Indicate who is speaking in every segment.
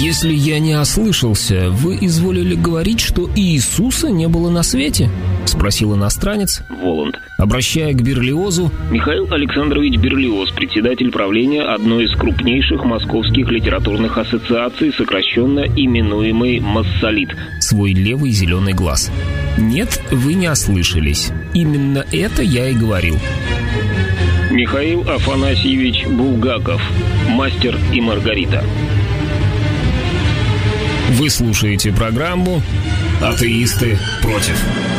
Speaker 1: Если я не ослышался, вы изволили говорить, что Иисуса не было на свете? Спросил иностранец.
Speaker 2: Воланд.
Speaker 1: Обращая к Берлиозу.
Speaker 2: Михаил Александрович Берлиоз, председатель правления одной из крупнейших московских литературных ассоциаций, сокращенно именуемый Массолит.
Speaker 1: Свой левый зеленый глаз. Нет, вы не ослышались. Именно это я и говорил.
Speaker 2: Михаил Афанасьевич Булгаков. Мастер и Маргарита.
Speaker 1: Вы слушаете программу «Атеисты против».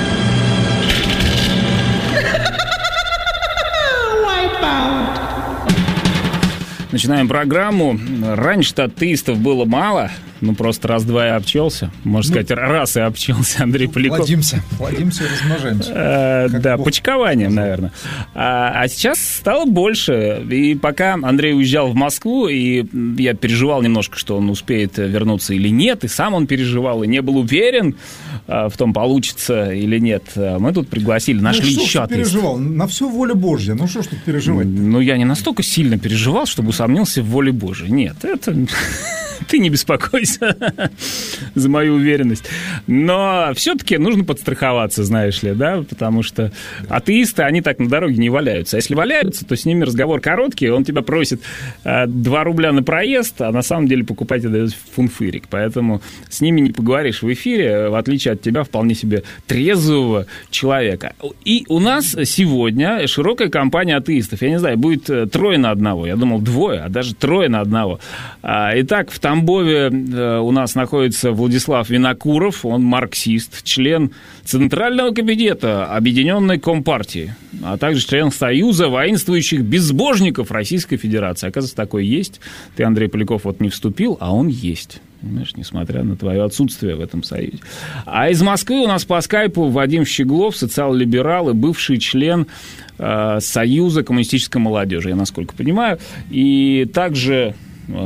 Speaker 3: Начинаем программу. Раньше-то атеистов было мало. Ну, просто раз-два и обчелся. Можно сказать, раз и обчелся Андрей Поляков.
Speaker 4: Плодимся и размножаемся.
Speaker 3: Да, почкованием, наверное. А сейчас стало больше. И пока Андрей уезжал в Москву, и я переживал немножко, что он успеет вернуться или нет, и сам он переживал, и не был уверен в том, получится или нет. Мы тут пригласили, нашли еще атеистов.
Speaker 4: Переживал? На все воля Божья. Ну, что ж тут переживать?
Speaker 3: Ну, я не настолько сильно переживал, чтобы усомнился в воле Божьей. Нет, это... Ты не беспокойся за мою уверенность. Но все-таки нужно подстраховаться, знаешь ли, да, потому что атеисты, они так на дороге не валяются. А если валяются, то с ними разговор короткий, он тебя просит 2 рубля на проезд, а на самом деле покупатель дает фунфырик. Поэтому с ними не поговоришь в эфире, в отличие от тебя, вполне себе трезвого человека. И у нас сегодня широкая компания атеистов. Я не знаю, будет 3 на 1. Я думал 2, а даже 3 на 1. Итак, в Тамбове у нас находится Владислав Винокуров, он марксист, член Центрального комитета Объединенной Компартии, а также член Союза воинствующих безбожников Российской Федерации. Оказывается, такой есть. Ты, Андрей Поляков, вот не вступил, а он есть. Понимаешь, несмотря на твое отсутствие в этом союзе. А из Москвы у нас по скайпу Вадим Щеглов, социал-либерал и бывший член Союза коммунистической молодежи, я насколько понимаю. И также...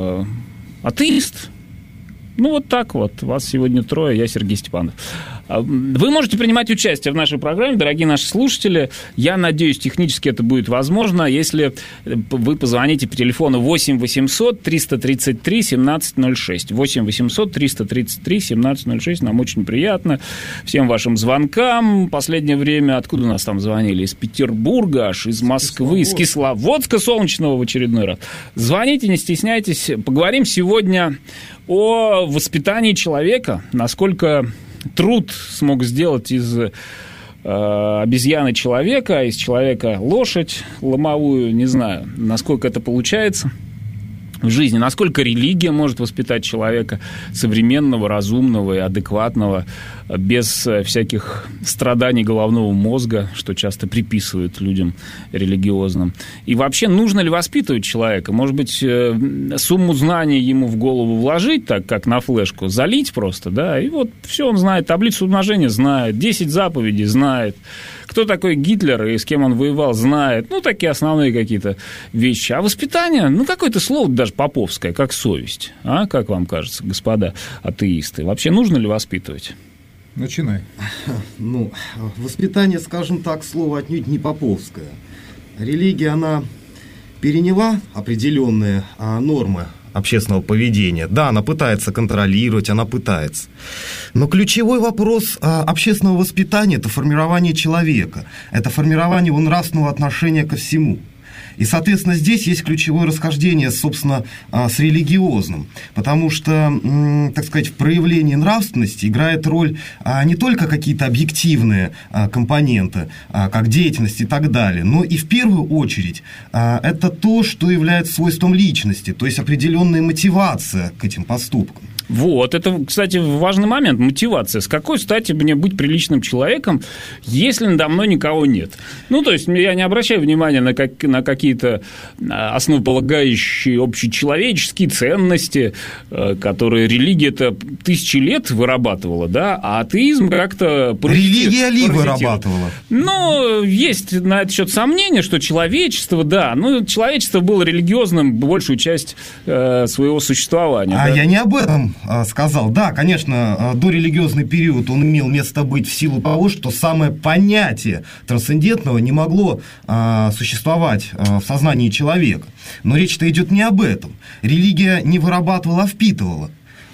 Speaker 3: атеист. Ну, вот так вот. Вас сегодня 3, я Сергей Степанов. Вы можете принимать участие в нашей программе, дорогие наши слушатели. Я надеюсь, технически это будет возможно, если вы позвоните по телефону 8 800 333 1706. 8 800 333 1706. Нам очень приятно. Всем вашим звонкам. В последнее время, откуда нас там звонили? Из Петербурга, аж из Москвы, из Кисловодска солнечного в очередной раз. Звоните, не стесняйтесь. Поговорим сегодня о воспитании человека, насколько труд смог сделать из обезьяны человека, из человека лошадь ломовую, не знаю, насколько это получается в жизни, насколько религия может воспитать человека современного, разумного и адекватного, без всяких страданий головного мозга, что часто приписывают людям религиозным. И вообще, нужно ли воспитывать человека? Может быть, сумму знаний ему в голову вложить, так как на флешку, залить просто, да, и вот все он знает, таблицу умножения знает, 10 заповедей знает, кто такой Гитлер и с кем он воевал, знает, ну, такие основные какие-то вещи. А воспитание, ну, какое-то слово даже поповское, как совесть, а, как вам кажется, господа атеисты? Вообще, нужно ли воспитывать?
Speaker 4: Начинай.
Speaker 5: Ну, воспитание, скажем так, слово отнюдь не поповское. Религия, она переняла определенные нормы общественного поведения. Да, она пытается контролировать, она пытается. Но ключевой вопрос общественного воспитания – это формирование человека, это формирование его нравственного отношения ко всему. И, соответственно, здесь есть ключевое расхождение, собственно, с религиозным, потому что, так сказать, в проявлении нравственности играет роль не только какие-то объективные компоненты, как деятельность и так далее, но и в первую очередь это то, что является свойством личности, то есть определенная мотивация к этим поступкам.
Speaker 3: Вот, это, кстати, важный момент, мотивация. С какой стати мне быть приличным человеком, если надо мной никого нет? Ну, то есть, я не обращаю внимания на какие-то основополагающие общечеловеческие ценности, которые религия-то тысячи лет вырабатывала, да, а атеизм как-то...
Speaker 5: Религия ли вырабатывала?
Speaker 3: Ну, есть на этот счет сомнения, что человечество, да, ну, человечество было религиозным большую часть своего существования.
Speaker 5: А
Speaker 3: да?
Speaker 5: Я не об этом сказал. Да, конечно, дорелигиозный период он имел место быть в силу того, что самое понятие трансцендентного не могло существовать в сознании человека. Но речь-то идет не об этом. Религия не вырабатывала, а впитывала.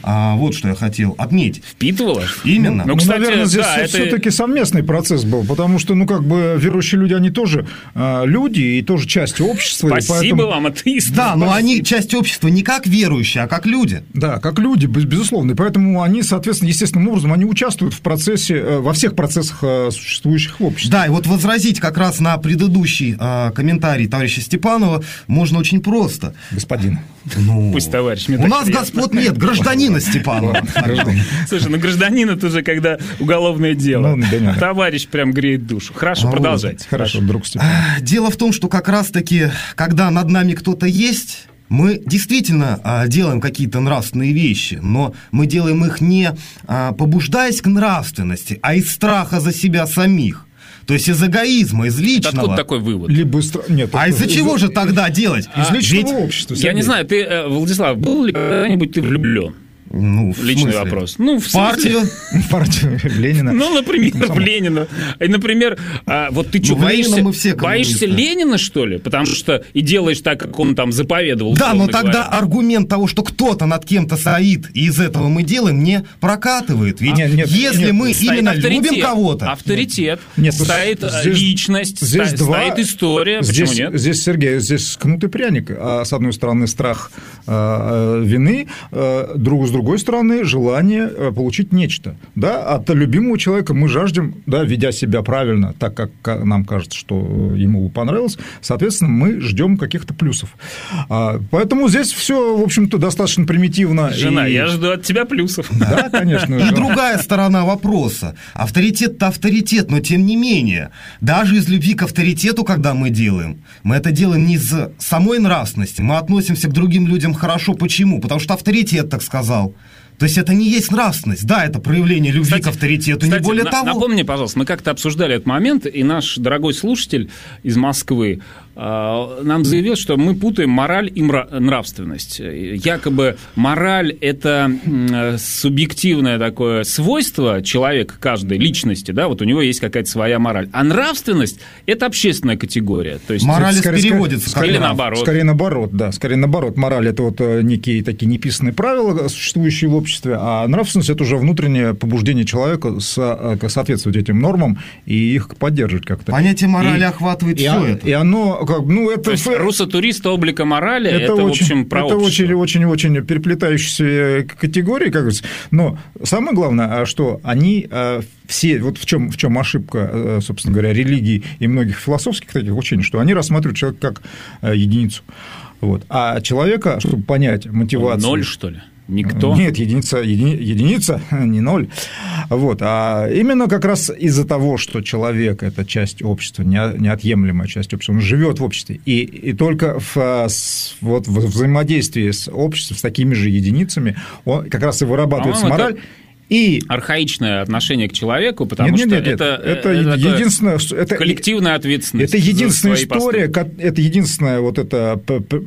Speaker 5: Вот что я хотел отметить.
Speaker 3: Впитывала?
Speaker 5: Именно.
Speaker 3: Ну, кстати,
Speaker 4: наверное, здесь
Speaker 3: да,
Speaker 4: все-таки совместный процесс был, потому что, верующие люди, они тоже люди и тоже часть общества.
Speaker 3: Спасибо вам, атеисты.
Speaker 5: Да, но они часть общества не как верующие, а как люди.
Speaker 4: Да, как люди, безусловно. И поэтому они, соответственно, естественным образом, они участвуют в процессе, во всех процессах, существующих в обществе.
Speaker 5: Да, и вот возразить как раз на предыдущий комментарий товарища Степанова можно очень просто.
Speaker 4: Господин.
Speaker 3: Пусть товарищ.
Speaker 5: У нас господ нет, гражданина Степанова.
Speaker 3: Слушай, гражданин это уже когда уголовное дело. Товарищ прям греет душу. Хорошо, продолжайте.
Speaker 4: Хорошо, друг Степан.
Speaker 5: Дело в том, что как раз-таки, когда над нами кто-то есть, мы действительно делаем какие-то нравственные вещи, но мы делаем их не побуждаясь к нравственности, а из страха за себя самих. То есть из эгоизма, из личного.
Speaker 3: Откуда такой вывод?
Speaker 4: Нет,
Speaker 5: из-за чего же тогда делать?
Speaker 4: Из личного общества.
Speaker 3: Я не знаю, ты, Владислав, был ли когда-нибудь ты влюблен? Личный вопрос.
Speaker 5: В партию.
Speaker 4: В партию Ленина.
Speaker 3: Например, в Ленина. И, например, вот ты что, боишься Ленина, что ли? Потому что и делаешь так, как он там заповедовал.
Speaker 5: Да, но тогда аргумент того, что кто-то над кем-то стоит, и из этого мы делаем, не прокатывает. Ведь если мы именно любим кого-то...
Speaker 3: Авторитет, стоит личность, стоит история. Почему нет?
Speaker 4: Здесь, Сергей, здесь кнут и пряник. С одной стороны, страх вины, с другой стороны, желание получить нечто. Да? От любимого человека мы жаждем, да, ведя себя правильно, так как нам кажется, что ему понравилось, соответственно, мы ждем каких-то плюсов. Поэтому здесь все, в общем-то, достаточно примитивно.
Speaker 3: Жена, я жду от тебя плюсов.
Speaker 4: Да, конечно.
Speaker 5: И другая сторона вопроса. Авторитет-то авторитет, но тем не менее, даже из любви к авторитету, когда мы делаем, мы это делаем не из самой нравственности, мы относимся к другим людям хорошо. Почему? Потому что авторитет так сказал. То есть это не есть нравственность. Да, это проявление любви к авторитету, не более того.
Speaker 3: Напомни, пожалуйста, мы как-то обсуждали этот момент, и наш дорогой слушатель из Москвы нам заявил, что мы путаем мораль и нравственность. Якобы мораль – это субъективное такое свойство человека, каждой личности, да, вот у него есть какая-то своя мораль. А нравственность – это общественная категория. То есть
Speaker 5: мораль переводится.
Speaker 3: Или наоборот.
Speaker 4: Скорее наоборот. Мораль – это вот некие такие неписанные правила, существующие в обществе, а нравственность – это уже внутреннее побуждение человека соответствовать этим нормам и их поддерживать как-то.
Speaker 5: Понятие морали охватывает все это.
Speaker 4: И оно это...
Speaker 3: То есть руссо-турист облика морали – это, в общем, про
Speaker 4: это
Speaker 3: общество.
Speaker 4: очень переплетающиеся категории, как говорится. Но самое главное, что они все, вот в чем ошибка, собственно говоря, религии и многих философских таких учений, что они рассматривают человека как единицу. Вот. А человека, чтобы понять мотивацию...
Speaker 3: Ноль, что ли? Никто?
Speaker 4: Нет, единица, не ноль. Вот. А именно как раз из-за того, что человек – это часть общества, неотъемлемая часть общества, он живет в обществе, и только в взаимодействии с обществом, с такими же единицами, он как раз и вырабатывается мораль. И
Speaker 3: архаичное отношение к человеку, потому что это
Speaker 4: единственное, это
Speaker 3: коллективная ответственность.
Speaker 4: Это единственная история, это единственное вот это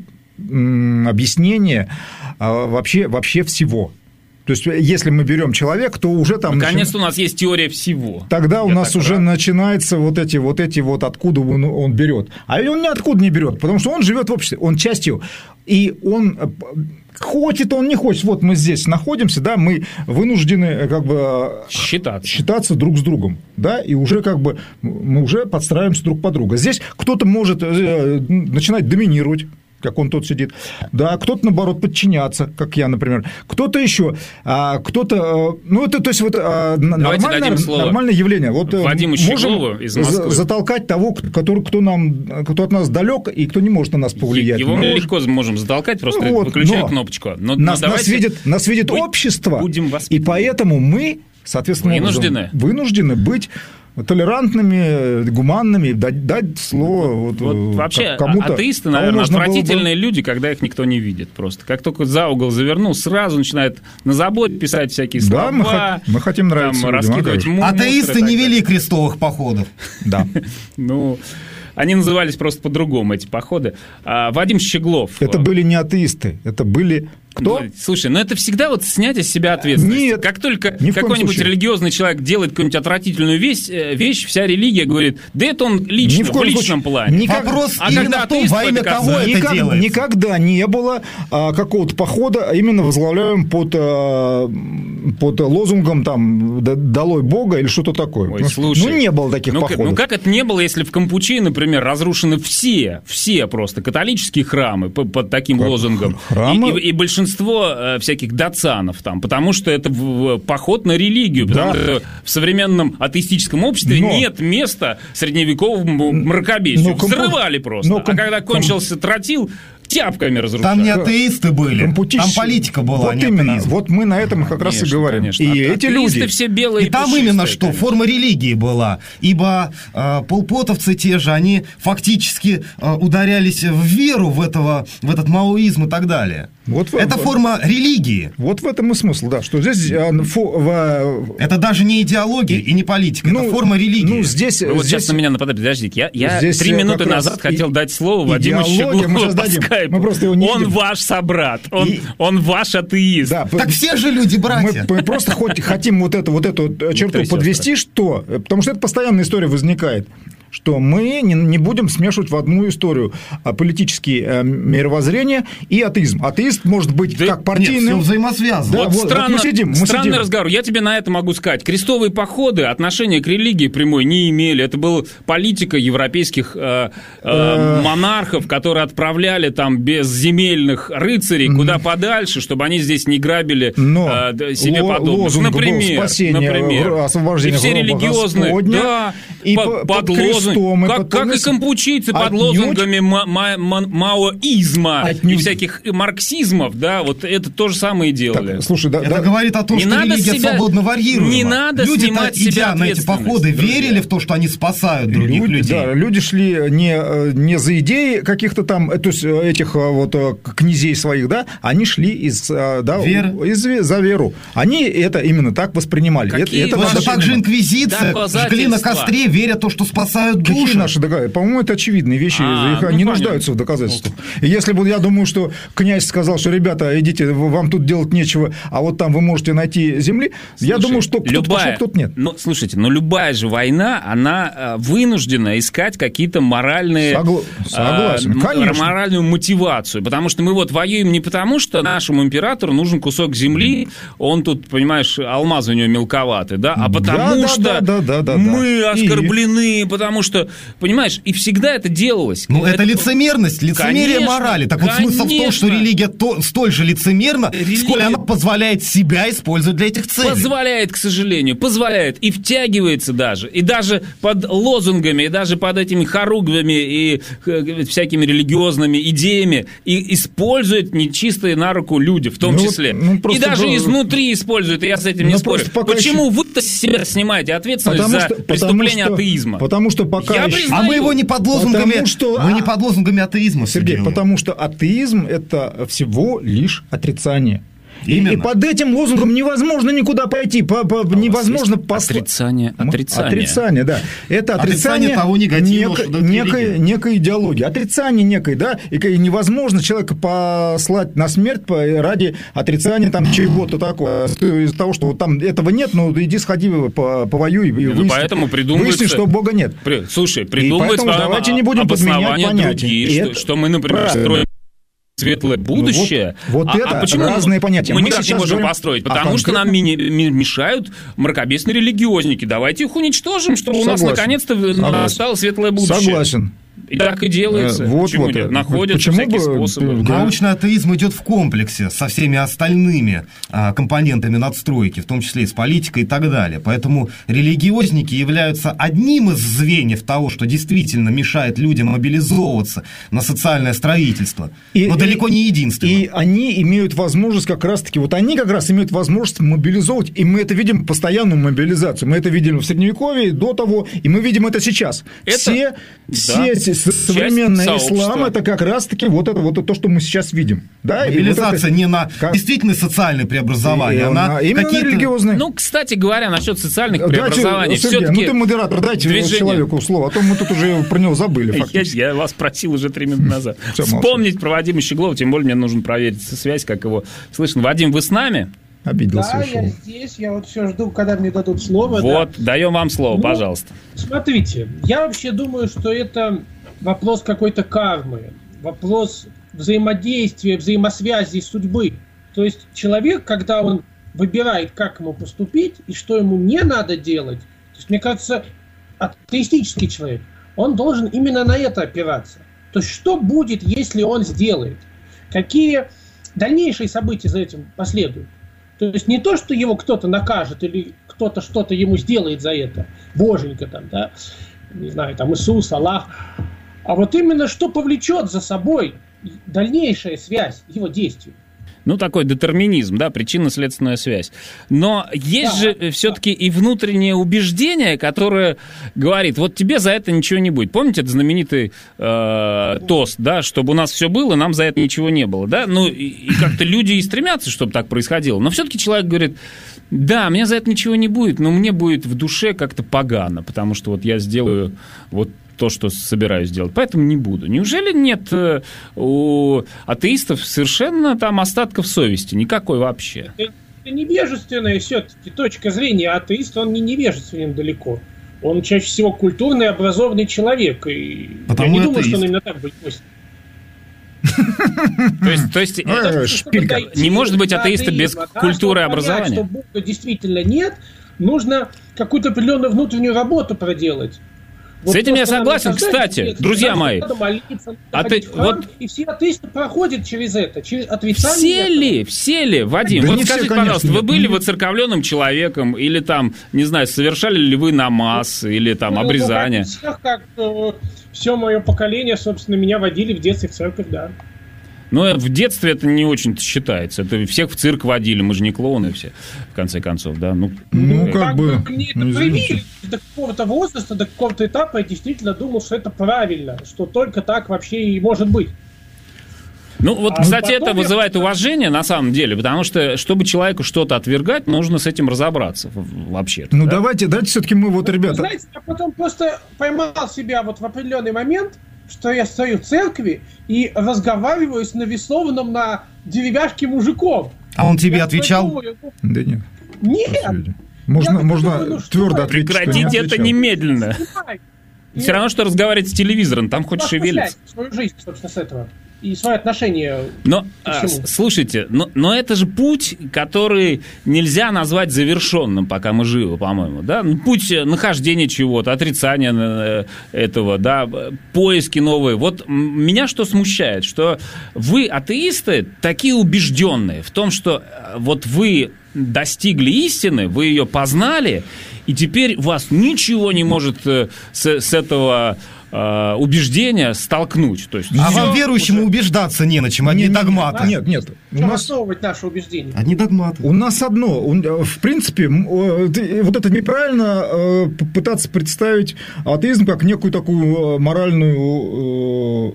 Speaker 4: объяснение вообще всего. То есть, если мы берем человека, то уже там...
Speaker 3: Наконец-то у нас есть теория всего.
Speaker 4: Тогда у нас уже начинается вот эти откуда он берет. А он ниоткуда не берет, потому что он живет в обществе, он частью. И он... Хочет он, не хочет. Вот мы здесь находимся, да, мы вынуждены как бы считаться друг с другом, да, и уже как бы мы уже подстраиваемся друг под друга. Здесь кто-то может начинать доминировать, как он тут сидит, да, кто-то, наоборот, подчиняться, как я, например, кто-то еще, кто-то, это, то есть, вот нормальное явление. Вот
Speaker 3: Вадиму Щеглову из Москвы.
Speaker 4: Затолкать того, кто от нас далек и кто не может на нас повлиять.
Speaker 3: Его мы легко можем затолкать, просто выключая кнопочку.
Speaker 4: Нас видит общество, и поэтому мы, соответственно, вынуждены быть толерантными, гуманными, дать слово
Speaker 3: вот вообще кому-то. Атеисты, наверное, отвратительные люди, когда их никто не видит просто. Как только за угол завернул, сразу начинают на заборе писать всякие слова.
Speaker 4: Да, мы хотим нравиться.
Speaker 3: Раскидывать
Speaker 5: атеисты не вели крестовых походов.
Speaker 4: Да.
Speaker 3: Они назывались просто по-другому, эти походы. Вадим Щеглов.
Speaker 4: Это были не атеисты, это были Кто?
Speaker 3: Слушай, это всегда вот снятие с себя ответственности.
Speaker 4: Нет,
Speaker 3: как только какой-нибудь религиозный человек делает какую-нибудь отвратительную вещь, вся религия говорит, да это он лично, в личном плане.
Speaker 5: Вопрос именно в том, во имя кого это делается.
Speaker 4: Никогда не было какого-то похода, именно возглавляем под лозунгом там «Долой Бога» или что-то такое.
Speaker 3: Ой, слушай,
Speaker 4: не было таких походов.
Speaker 3: Как это не было, если в Кампучи, например, разрушены все просто католические храмы под таким лозунгом, и большинство всяких датсанов там, потому что это поход на религию, потому что в современном атеистическом обществе нет места средневековому мракобесию. Взрывали просто. А когда кончился тротил, тяпками разрушали.
Speaker 5: Там не атеисты были, там политика была.
Speaker 4: Вот именно, вот мы на этом как раз и говорим.
Speaker 3: Конечно.
Speaker 4: И эти люди...
Speaker 3: все белые
Speaker 5: и там
Speaker 3: пушистые,
Speaker 5: именно что, форма религии была. Ибо полпотовцы те же, они фактически ударялись в веру в этот маоизм и так далее. Это форма религии.
Speaker 4: Вот в этом и смысл, да, что здесь...
Speaker 5: Это даже не идеология и не политика, это форма религии.
Speaker 3: Вы сейчас на меня нападаете, подождите, я 3 минуты назад хотел дать слово Вадиму Щеглову по скайпу. Он ваш собрат, он ваш атеист.
Speaker 5: Так все же люди братья.
Speaker 4: Мы просто хотим вот эту черту подвести, что... Потому что это постоянная история возникает. Что мы не будем смешивать в одну историю политические мировоззрения и атеизм. Атеист может быть как партийный...
Speaker 5: Нет, все взаимосвязано.
Speaker 3: Да, странный разговор. Я тебе на это могу сказать. Крестовые походы отношения к религии прямой не имели. Это была политика европейских монархов, которые отправляли там безземельных рыцарей куда подальше, чтобы они здесь не грабили себе подобных. Например.
Speaker 4: Освобождение
Speaker 3: и все религиозные...
Speaker 4: Господня,
Speaker 3: под лозунгом. Как и кампучийцы под лозунгами маоизма и всяких марксизмов, да, вот это то же самое и делали.
Speaker 4: Так, слушай,
Speaker 5: это говорит о том, что религия свободно варьируема.
Speaker 3: Не надо снимать с себя
Speaker 5: идя на эти походы, верили в то, что они спасают других людей.
Speaker 4: Да, люди шли не за идеи каких-то там, то есть этих вот князей своих, да, они шли за веру. Они это именно так воспринимали.
Speaker 5: Это также инквизиция, жгли на костре, веря в то, что спасают души.
Speaker 4: Какие наши доказательства? По-моему, это очевидные вещи, их не нуждаются в доказательствах. И если бы, я думаю, что князь сказал, что, ребята, идите, вам тут делать нечего, а вот там вы можете найти земли, я думаю, что кто-то пошел, кто-то нет.
Speaker 3: Слушайте, но любая же война, она вынуждена искать какие-то моральные...
Speaker 4: Согласен, конечно.
Speaker 3: Моральную мотивацию, потому что мы вот воюем не потому, что нашему императору нужен кусок земли, он тут, понимаешь, алмазы у него мелковаты, да, а потому что мы оскорблены, потому что, понимаешь, и всегда это делалось.
Speaker 5: Это лицемерность, лицемерие морали. Так вот смысл в том, что религия столь же лицемерна, сколь она позволяет себя использовать для этих целей.
Speaker 3: Позволяет, к сожалению, позволяет. И втягивается даже. И даже под лозунгами, и даже под этими хоругвями и всякими религиозными идеями и использует нечистые на руку люди, в том числе. И даже изнутри используют, и я с этим не спорю. Почему вы-то с себя снимаете ответственность за преступление атеизма?
Speaker 4: Потому что пока
Speaker 5: мы его не под лозунгами атеизма,
Speaker 4: Сергей, потому что атеизм – это всего лишь отрицание. И под этим лозунгом невозможно никуда пойти, невозможно послать. Отрицание, да. Это отрицание
Speaker 5: того негатива,
Speaker 4: некой идеологии. Отрицание некой, да, и невозможно человека послать на смерть ради отрицания там чего-то такого. Из-за того, что вот там этого нет, ну иди сходи, повоюй и выясни, что Бога нет.
Speaker 3: Слушай, придумывается
Speaker 4: давайте не будем подменять понятия.
Speaker 3: Что мы, например, строим светлое будущее.
Speaker 4: Почему разные понятия.
Speaker 3: Мы никак не можем построить, потому что нам мешают мракобесные религиозники. Давайте их уничтожим, чтобы у нас наконец-то настало светлое будущее.
Speaker 4: Согласен.
Speaker 3: И так и делается. Почему нет? Находятся всякие способы.
Speaker 5: Научный атеизм идет в комплексе со всеми остальными компонентами надстройки, в том числе и с политикой и так далее. Поэтому религиозники являются одним из звеньев того, что действительно мешает людям мобилизовываться на социальное строительство, но далеко не единственное.
Speaker 4: И они имеют возможность как раз-таки, они как раз имеют возможность мобилизовывать, и мы это видим постоянную мобилизацию. Мы это видели в Средневековье, до того, и мы видим это сейчас. Все современный ислам – это как раз-таки вот то, что мы сейчас видим. Да?
Speaker 5: Мобилизация не на действительно социальное преобразование, а на
Speaker 4: именно религиозные.
Speaker 3: Ну, кстати говоря, насчет социальных преобразований,
Speaker 4: Сергей,
Speaker 3: все-таки...
Speaker 4: ты модератор, дайте человеку слово, а то мы тут уже про него забыли фактически.
Speaker 3: Я вас просил уже 3 минуты назад. Вспомнить про Вадима Щеглова, тем более мне нужно проверить связь, как его слышно. Вадим, вы с нами?
Speaker 4: Обиделся.
Speaker 6: Да, я здесь, я вот все жду, когда мне дадут слово.
Speaker 3: Вот, даем вам слово, пожалуйста.
Speaker 6: Смотрите, я вообще думаю, что это вопрос какой-то кармы, вопрос взаимодействия, взаимосвязи судьбы. То есть человек, когда он выбирает, как ему поступить и что ему не надо делать, то есть, мне кажется, атеистический человек, он должен именно на это опираться. То есть что будет, если он сделает? Какие дальнейшие события за этим последуют? То есть не то, что его кто-то накажет или кто-то что-то ему сделает за это, боженька там, да, не знаю, там Иисус, Аллах, а вот именно что повлечет за собой дальнейшая связь его действий.
Speaker 3: Ну, такой детерминизм, да, причинно-следственная связь. Но есть же все-таки и внутреннее убеждение, которое говорит, вот тебе за это ничего не будет. Помните этот знаменитый тост, да, чтобы у нас все было, нам за это ничего не было, да? Ну, и как-то люди и стремятся, чтобы так происходило. Но все-таки человек говорит, да, мне за это ничего не будет, но мне будет в душе как-то погано, потому что вот я сделаю вот то, что собираюсь делать, поэтому не буду. Неужели нет у атеистов совершенно там остатков совести? Никакой вообще.
Speaker 6: Это невежественная все-таки точка зрения. Атеист, он не невежественен далеко. Он чаще всего культурный, образованный человек. И я не думаю, что он именно так будет мыслить.
Speaker 3: То есть не может быть атеиста без культуры и образования?
Speaker 6: Что Бога действительно нет, нужно какую-то определенную внутреннюю работу проделать.
Speaker 3: Вот с этим я согласен, кстати, друзья мои.
Speaker 6: И все атеисты проходят через это, через отрицание.
Speaker 3: Все ли, Вадим,
Speaker 4: да
Speaker 3: вот скажите, пожалуйста, вы были воцерковленным человеком, или там, не знаю, совершали ли вы намаз, или там обрезание?
Speaker 6: Все мое поколение, собственно, меня водили в детстве в церковь, да.
Speaker 3: Но в детстве это не очень-то считается. Это всех в цирк водили, мы же не клоуны все, в конце концов, да.
Speaker 4: Ну как бы...
Speaker 6: Мне это привили до какого-то возраста, до какого-то этапа, я действительно думал, что это правильно, что только так вообще и может быть.
Speaker 3: Ну, вот, кстати, это вызывает уважение, на самом деле, потому что, чтобы человеку что-то отвергать, нужно с этим разобраться, вообще-то.
Speaker 4: Ну, да? давайте все-таки мы вот, ребята...
Speaker 6: Знаете, я потом просто поймал себя вот в определенный момент, что я стою в церкви и разговариваю с нарисованным на деревяшке мужиком.
Speaker 5: А он тебе отвечал?
Speaker 6: Думаю,
Speaker 4: да нет.
Speaker 6: Нет.
Speaker 4: Можно твердо ответить,
Speaker 3: прекратите это немедленно. Все равно, что разговаривать с телевизором, там хоть шевелится.
Speaker 6: Свою жизнь, собственно, с этого. И свои отношения
Speaker 3: слушайте, но это же путь, который нельзя назвать завершенным, пока мы живы, по-моему, да? Путь нахождения чего-то, отрицания этого, да, поиски новые. Вот меня что смущает, что вы, атеисты, такие убежденные в том, что вот вы достигли истины, вы ее познали, и теперь вас ничего не может с этого убеждения столкнуть. То есть,
Speaker 5: вам, верующему, убеждаться не на чем, одни догматы.
Speaker 4: Нет.
Speaker 6: Основывать наше убеждение.
Speaker 5: Одни догматы.
Speaker 4: У нас одно. В принципе, вот это неправильно пытаться представить атеизм как некую такую моральную...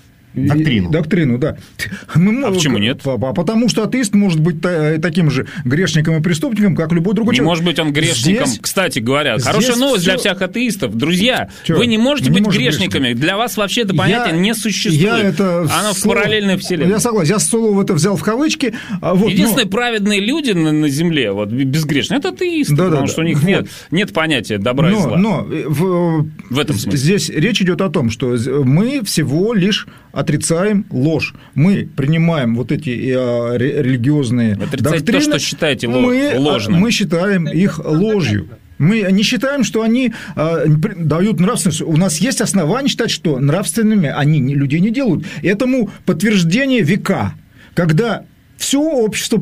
Speaker 4: Доктрину, да.
Speaker 3: Почему нет?
Speaker 4: Потому что атеист может быть таким же грешником и преступником, как любой другой человек.
Speaker 3: Не может быть он грешником. Кстати говоря, хорошая новость для всех атеистов. Друзья, вы не можете быть грешниками. Для вас вообще это понятие не существует. Оно в параллельной вселенной.
Speaker 4: Я согласен. Я слово это взял в кавычки.
Speaker 3: Единственные праведные люди на земле, вот безгрешные, это атеисты, потому что у них нет понятия добра и зла.
Speaker 4: Но
Speaker 3: в этом смысле.
Speaker 4: Здесь речь идет о том, что мы всего лишь отрицаем ложь. Мы принимаем вот эти религиозные доктрины.
Speaker 3: То, что считаете ложным.
Speaker 4: Мы считаем их ложью. Мы не считаем, что они дают нравственность. У нас есть основания считать, что нравственными они людей не делают. Этому подтверждение века, когда все общество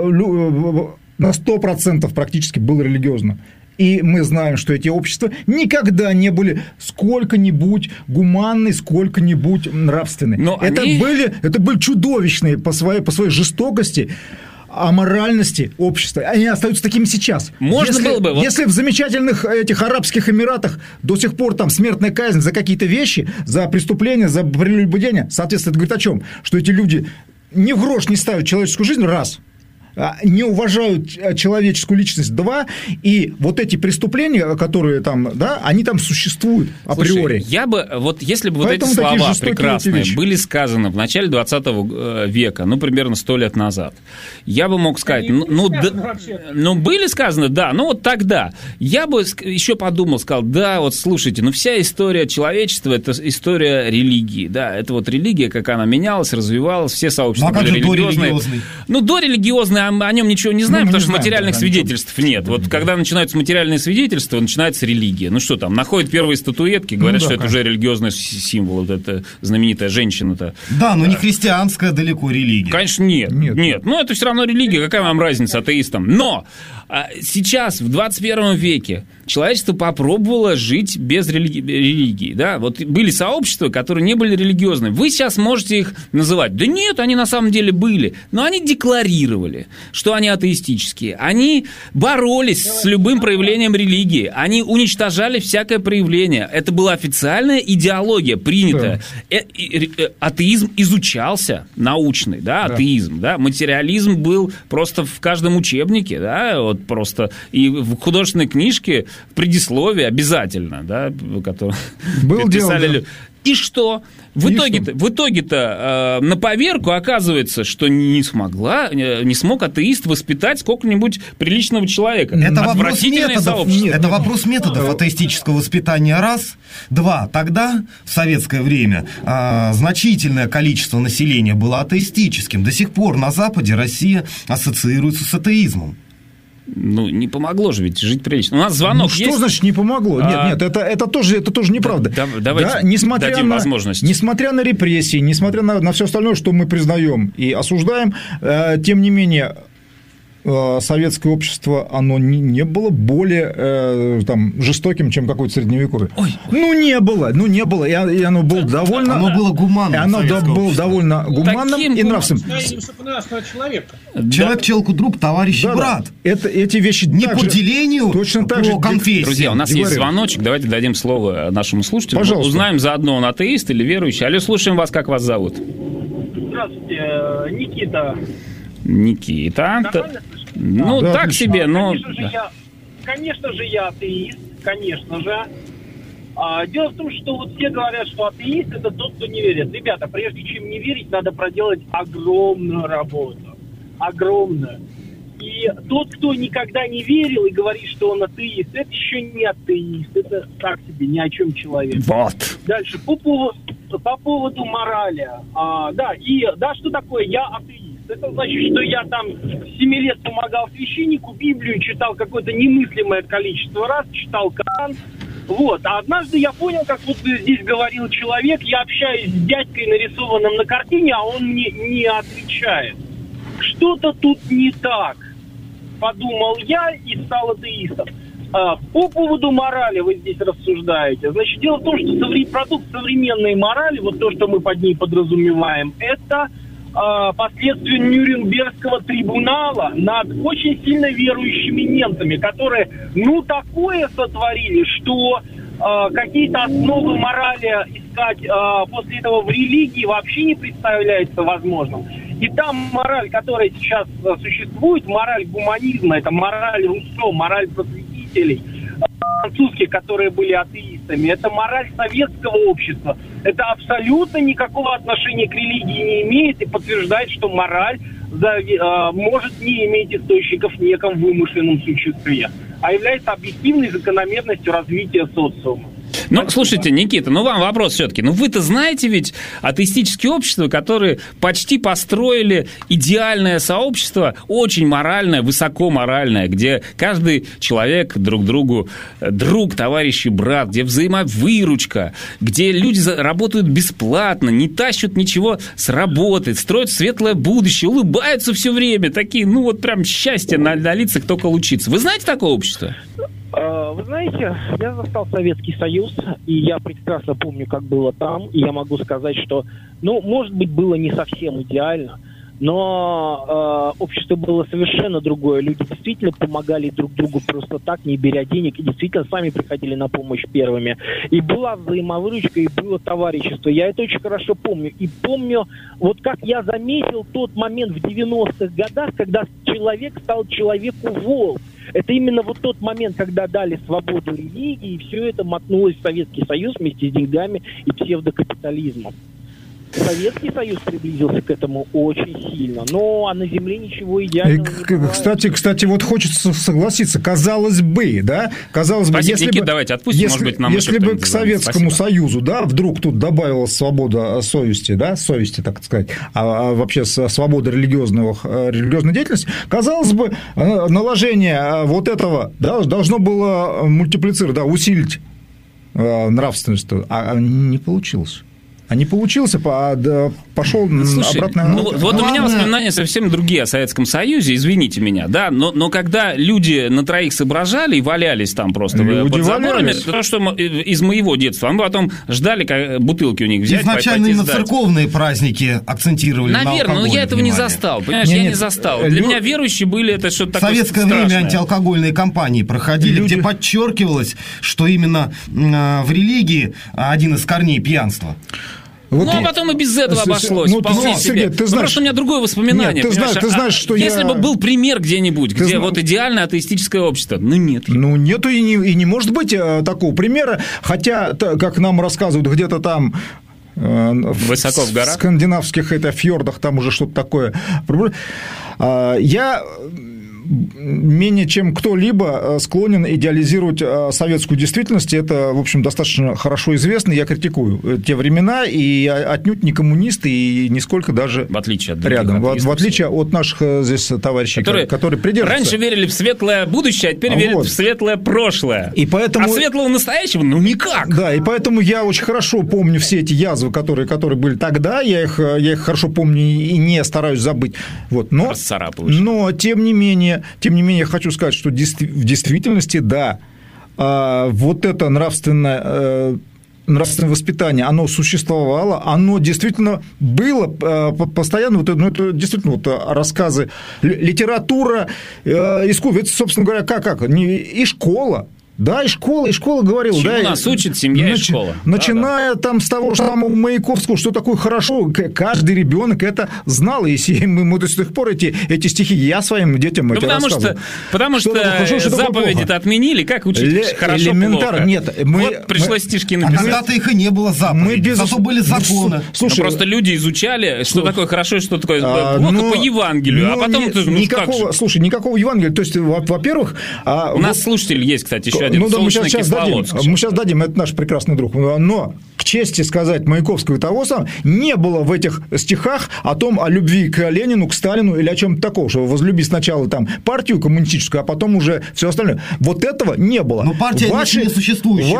Speaker 4: было на 100% практически было религиозно. И мы знаем, что эти общества никогда не были сколько-нибудь гуманны, сколько-нибудь нравственны. Это были чудовищные по своей жестокости. аморальности общества. Они остаются такими сейчас. Если в замечательных этих Арабских Эмиратах до сих пор там смертная казнь за какие-то вещи, за преступления, за прелюбодеяние, соответственно, это говорит о чем? Что эти люди ни в грош не ставят человеческую жизнь, раз, не уважают человеческую личность, два, и вот эти преступления, которые там, да, они там существуют априори.
Speaker 3: Слушай, я бы, вот если бы поэтому вот эти слова прекрасные были сказаны в начале 20 века, ну, примерно 100 лет назад, я бы мог сказать, были сказаны, да, ну, вот тогда, я бы еще подумал, сказал, да, вот слушайте, ну, вся история человечества – это история религии, да, это вот религия, как она менялась, развивалась, все сообщества были религиозные. Ну, дорелигиозные, о нем ничего не знаем, потому что материальных свидетельств нет. Вот когда начинаются материальные свидетельства, начинается религия. Ну что там, находят первые статуэтки, говорят, что это уже религиозный символ, вот эта знаменитая женщина-то.
Speaker 5: Да, но не христианская далеко религия.
Speaker 3: Конечно, нет. Но это все равно религия, какая вам разница, атеистам. Но сейчас, в 21 веке, человечество попробовало жить без религии. Да? Вот были сообщества, которые не были религиозными. Вы сейчас можете их называть. Да нет, они на самом деле были. Но они декларировали, что они атеистические. Они боролись с любым проявлением религии. Они уничтожали всякое проявление. Это была официальная идеология, принятая. Атеизм изучался, научный, да, атеизм. Да? Материализм был просто в каждом учебнике, да, вот просто. И в художественной книжке в предисловии обязательно, да, который писали. И что? В итоге-то на поверку оказывается, что не смог атеист воспитать сколько-нибудь приличного человека.
Speaker 5: Это вопрос методов атеистического воспитания, раз. Два, тогда, в советское время, значительное количество населения было атеистическим. До сих пор на Западе Россия ассоциируется с атеизмом.
Speaker 3: Ну, не помогло же ведь жить прилично. У нас звонок есть.
Speaker 4: Что значит не помогло? Нет, это тоже неправда.
Speaker 3: Давайте дадим возможность.
Speaker 4: Несмотря на репрессии, несмотря на все остальное, что мы признаем и осуждаем, тем не менее, советское общество, оно не было более жестоким, чем какое-то средневековье. Не было. И оно было довольно...
Speaker 5: Оно было гуманным.
Speaker 4: Оно было довольно гуманным и нравственным.
Speaker 5: Человек человеку друг, товарищ и брат.
Speaker 4: Эти вещи
Speaker 5: не по делению,
Speaker 4: точно так же
Speaker 5: конфессии.
Speaker 3: Друзья, у нас есть звоночек, давайте дадим слово нашему слушателю. Пожалуйста. Узнаем заодно, он атеист или верующий. Алло, слушаем вас, как вас зовут?
Speaker 7: Здравствуйте, Никита.
Speaker 3: Ну, да, так отлично. Себе, но...
Speaker 7: Конечно же, я атеист, конечно же. Дело в том, что вот все говорят, что атеист – это тот, кто не верит. Ребята, прежде чем не верить, надо проделать огромную работу. Огромную. И тот, кто никогда не верил и говорит, что он атеист, это еще не атеист. Это так себе, ни о чем человек.
Speaker 3: Вот.
Speaker 7: Дальше, по поводу морали. Что такое я атеист? Это значит, что я там с 7 лет помогал священнику, Библию читал какое-то немыслимое количество раз, читал Коран. Вот. А однажды я понял, как вот здесь говорил человек, я общаюсь с дядькой, нарисованным на картине, а он мне не отвечает. Что-то тут не так, подумал я и стал атеистом. По поводу морали вы здесь рассуждаете. Значит, дело в том, что продукт современной морали, вот то, что мы под ней подразумеваем, это последствия Нюрнбергского трибунала над очень сильно верующими немцами, которые, такое сотворили, что какие-то основы морали искать после этого в религии вообще не представляется возможным. И там мораль, которая сейчас существует, мораль гуманизма, это мораль Руссо, мораль просветителей, французских, которые были атеистами, это мораль советского общества. Это абсолютно никакого отношения к религии не имеет и подтверждает, что мораль может не иметь источников в неком вымышленном существе, а является объективной закономерностью развития социума.
Speaker 3: Ну, слушайте, Никита, вам вопрос все-таки. Вы-то знаете ведь атеистические общества, которые почти построили идеальное сообщество, очень моральное, высоко моральное, где каждый человек друг другу друг, товарищ и брат, где взаимовыручка, где люди работают бесплатно, не тащат ничего с работы, строят светлое будущее, улыбаются все время, такие, прям счастье на лицах только лучится. Вы знаете такое общество?
Speaker 7: Вы знаете, я застал Советский Союз, и я прекрасно помню, как было там, и я могу сказать, что, может быть, было не совсем идеально,
Speaker 8: но общество было совершенно другое. Люди действительно помогали друг другу просто так, не беря денег, и действительно сами приходили на помощь первыми. И была взаимовыручка, и было товарищество. Я это очень хорошо помню. И помню, вот как я заметил тот момент в 90-х годах, когда человек стал человеку-волк. Это именно вот тот момент, когда дали свободу религии, и все это мотнулось в Советский Союз вместе с деньгами и псевдокапитализмом. Советский Союз приблизился к этому очень сильно, но на Земле ничего идеального не бывает.
Speaker 4: Кстати, вот хочется согласиться, казалось бы, да? Казалось бы,
Speaker 3: спасибо,
Speaker 4: если
Speaker 3: Никита,
Speaker 4: бы,
Speaker 3: давайте отпустим, может быть, нам
Speaker 4: если бы к Советскому Союзу, да, вдруг тут добавилась свобода совести, да, совести, так сказать, а вообще свобода религиозной деятельности, казалось бы, наложение вот этого, да, должно было мультиплицировать, да, усилить нравственность, а не получилось. А не получился, пошел обратно.
Speaker 3: Ну, вот у меня воспоминания совсем другие о Советском Союзе, извините меня, да, но когда люди на троих соображали и валялись там просто под заборами, это то, что из моего детства, мы потом ждали, как бутылки у них взять.
Speaker 5: Изначально на церковные праздники акцентировали.
Speaker 3: Наверное, но я этого не застал, понимаешь, я не застал. Для меня верующие были, это что-то такое страшное.
Speaker 5: В советское время антиалкогольные кампании проходили, где подчеркивалось, что именно в религии один из корней пьянства.
Speaker 3: Вот а потом и без этого обошлось.
Speaker 4: Сергей, ты знаешь,
Speaker 3: просто у меня другое воспоминание.
Speaker 4: Нет, ты знаешь, что
Speaker 3: если бы был пример где-нибудь, где вот идеальное атеистическое общество, нет.
Speaker 4: Нету и не может быть такого примера, хотя, как нам рассказывают, где-то там
Speaker 3: высоко в горах,
Speaker 4: в скандинавских фьордах, там уже что-то такое. Я менее чем кто-либо склонен идеализировать советскую действительность. Это, в общем, достаточно хорошо известно. Я критикую те времена, и отнюдь не коммунист, и нисколько даже
Speaker 3: в отличие от
Speaker 4: рядом. В отличие от наших здесь товарищей, которые придерживаются.
Speaker 3: Раньше верили в светлое будущее, а теперь верят в светлое прошлое.
Speaker 4: И поэтому...
Speaker 3: А светлого настоящего, никак.
Speaker 4: Да, и поэтому я очень хорошо помню все эти язвы, которые были тогда. Я их хорошо помню и не стараюсь забыть. Вот. Но тем не менее, я хочу сказать, что в действительности, да, вот это нравственное воспитание, оно существовало, оно действительно было постоянно, это действительно рассказы, литература, искусство, это, собственно говоря, как? И школа. Да, и школа говорила.
Speaker 3: Чему
Speaker 4: да,
Speaker 3: нас учит семья и школа?
Speaker 4: Начиная там с того же самого Маяковского, что такое хорошо, каждый ребенок это знал, и мы до сих пор эти стихи я своим детям рассказываю.
Speaker 3: Потому что заповеди-то отменили, как учить хорошо, плохо?
Speaker 4: Нет,
Speaker 3: вот пришлось стишки написать.
Speaker 5: А когда-то их и не было заповедей, зато были законы.
Speaker 3: Слушай, просто люди изучали, что такое хорошо и что такое плохо по Евангелию, а потом...
Speaker 4: Слушай, никакого Евангелия, то есть, во-первых...
Speaker 3: У нас слушатель есть, кстати, еще один.
Speaker 4: Мы сейчас дадим, это наш прекрасный друг. Но, к чести сказать, Маяковского и того самого, не было в этих стихах о любви к Ленину, к Сталину или о чем-то таком, что возлюби сначала там партию коммунистическую, а потом уже все остальное. Вот этого не было.
Speaker 5: Но партия не существующая.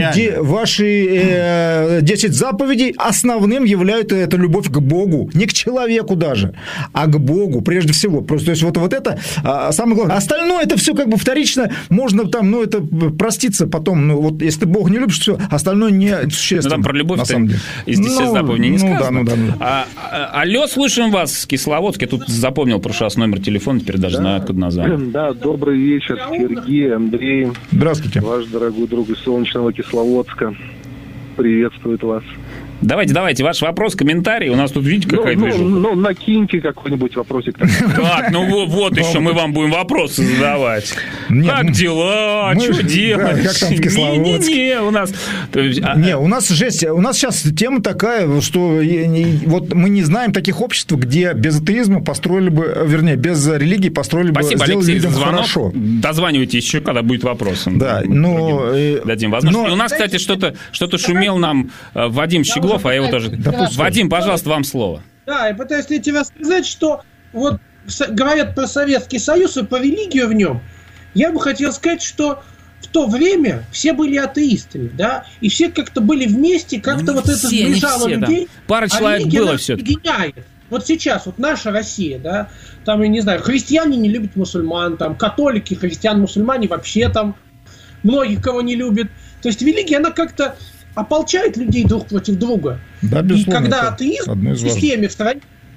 Speaker 4: Ваши 10 заповедей основным являются это любовь к Богу. Не к человеку даже, а к Богу прежде всего. Просто, то есть, вот это самое главное. Остальное это все вторично. Можно там, это проститься потом. Вот если ты Бога не любишь, все, остальное не существенно.
Speaker 3: Там про любовь из 10 заповедей не сказано.
Speaker 4: Да.
Speaker 3: Алло, слушаем вас с Кисловодска. Я тут запомнил в прошлый раз номер телефона, теперь даже знаю, откуда название.
Speaker 9: Да, добрый вечер, Сергей, Андрей.
Speaker 4: Здравствуйте.
Speaker 9: Ваш дорогой друг из солнечного Кисловодска. Приветствует вас.
Speaker 3: Давайте, ваш вопрос, комментарий. У нас тут, видите, какая движуха.
Speaker 9: Накиньте какой-нибудь вопросик.
Speaker 3: Так, вот еще мы вам будем вопросы задавать. Как дела? Что делать?
Speaker 4: Как там в Кисловодске?
Speaker 3: Не, у нас...
Speaker 4: Не, у нас жесть. У нас сейчас тема такая, что вот мы не знаем таких обществ, где без атеизма построили бы, вернее, без религии построили бы, сделали людям хорошо.
Speaker 3: Дозванивайте еще, когда будет вопрос.
Speaker 4: Да,
Speaker 3: дадим возможность. У нас, кстати, что-то шумел нам Вадим Щеглов, а я его тоже... Вадим, пожалуйста, вам слово.
Speaker 6: Да, я пытаюсь тебе рассказать, что вот говорят про Советский Союз и про религию в нем. Я бы хотел сказать, что в то время все были атеистами, да, и все как-то были вместе, как-то вот это сближало людей.
Speaker 3: Пара человек было все-таки.
Speaker 6: Вот сейчас, вот наша Россия, да, там, я не знаю, христиане не любят мусульман, там, католики, христиан, мусульмане вообще там многих кого не любят. То есть религия, она как-то ополчает людей друг против друга.
Speaker 4: Да, безусловно,
Speaker 6: и когда атеизм в системе, в стране,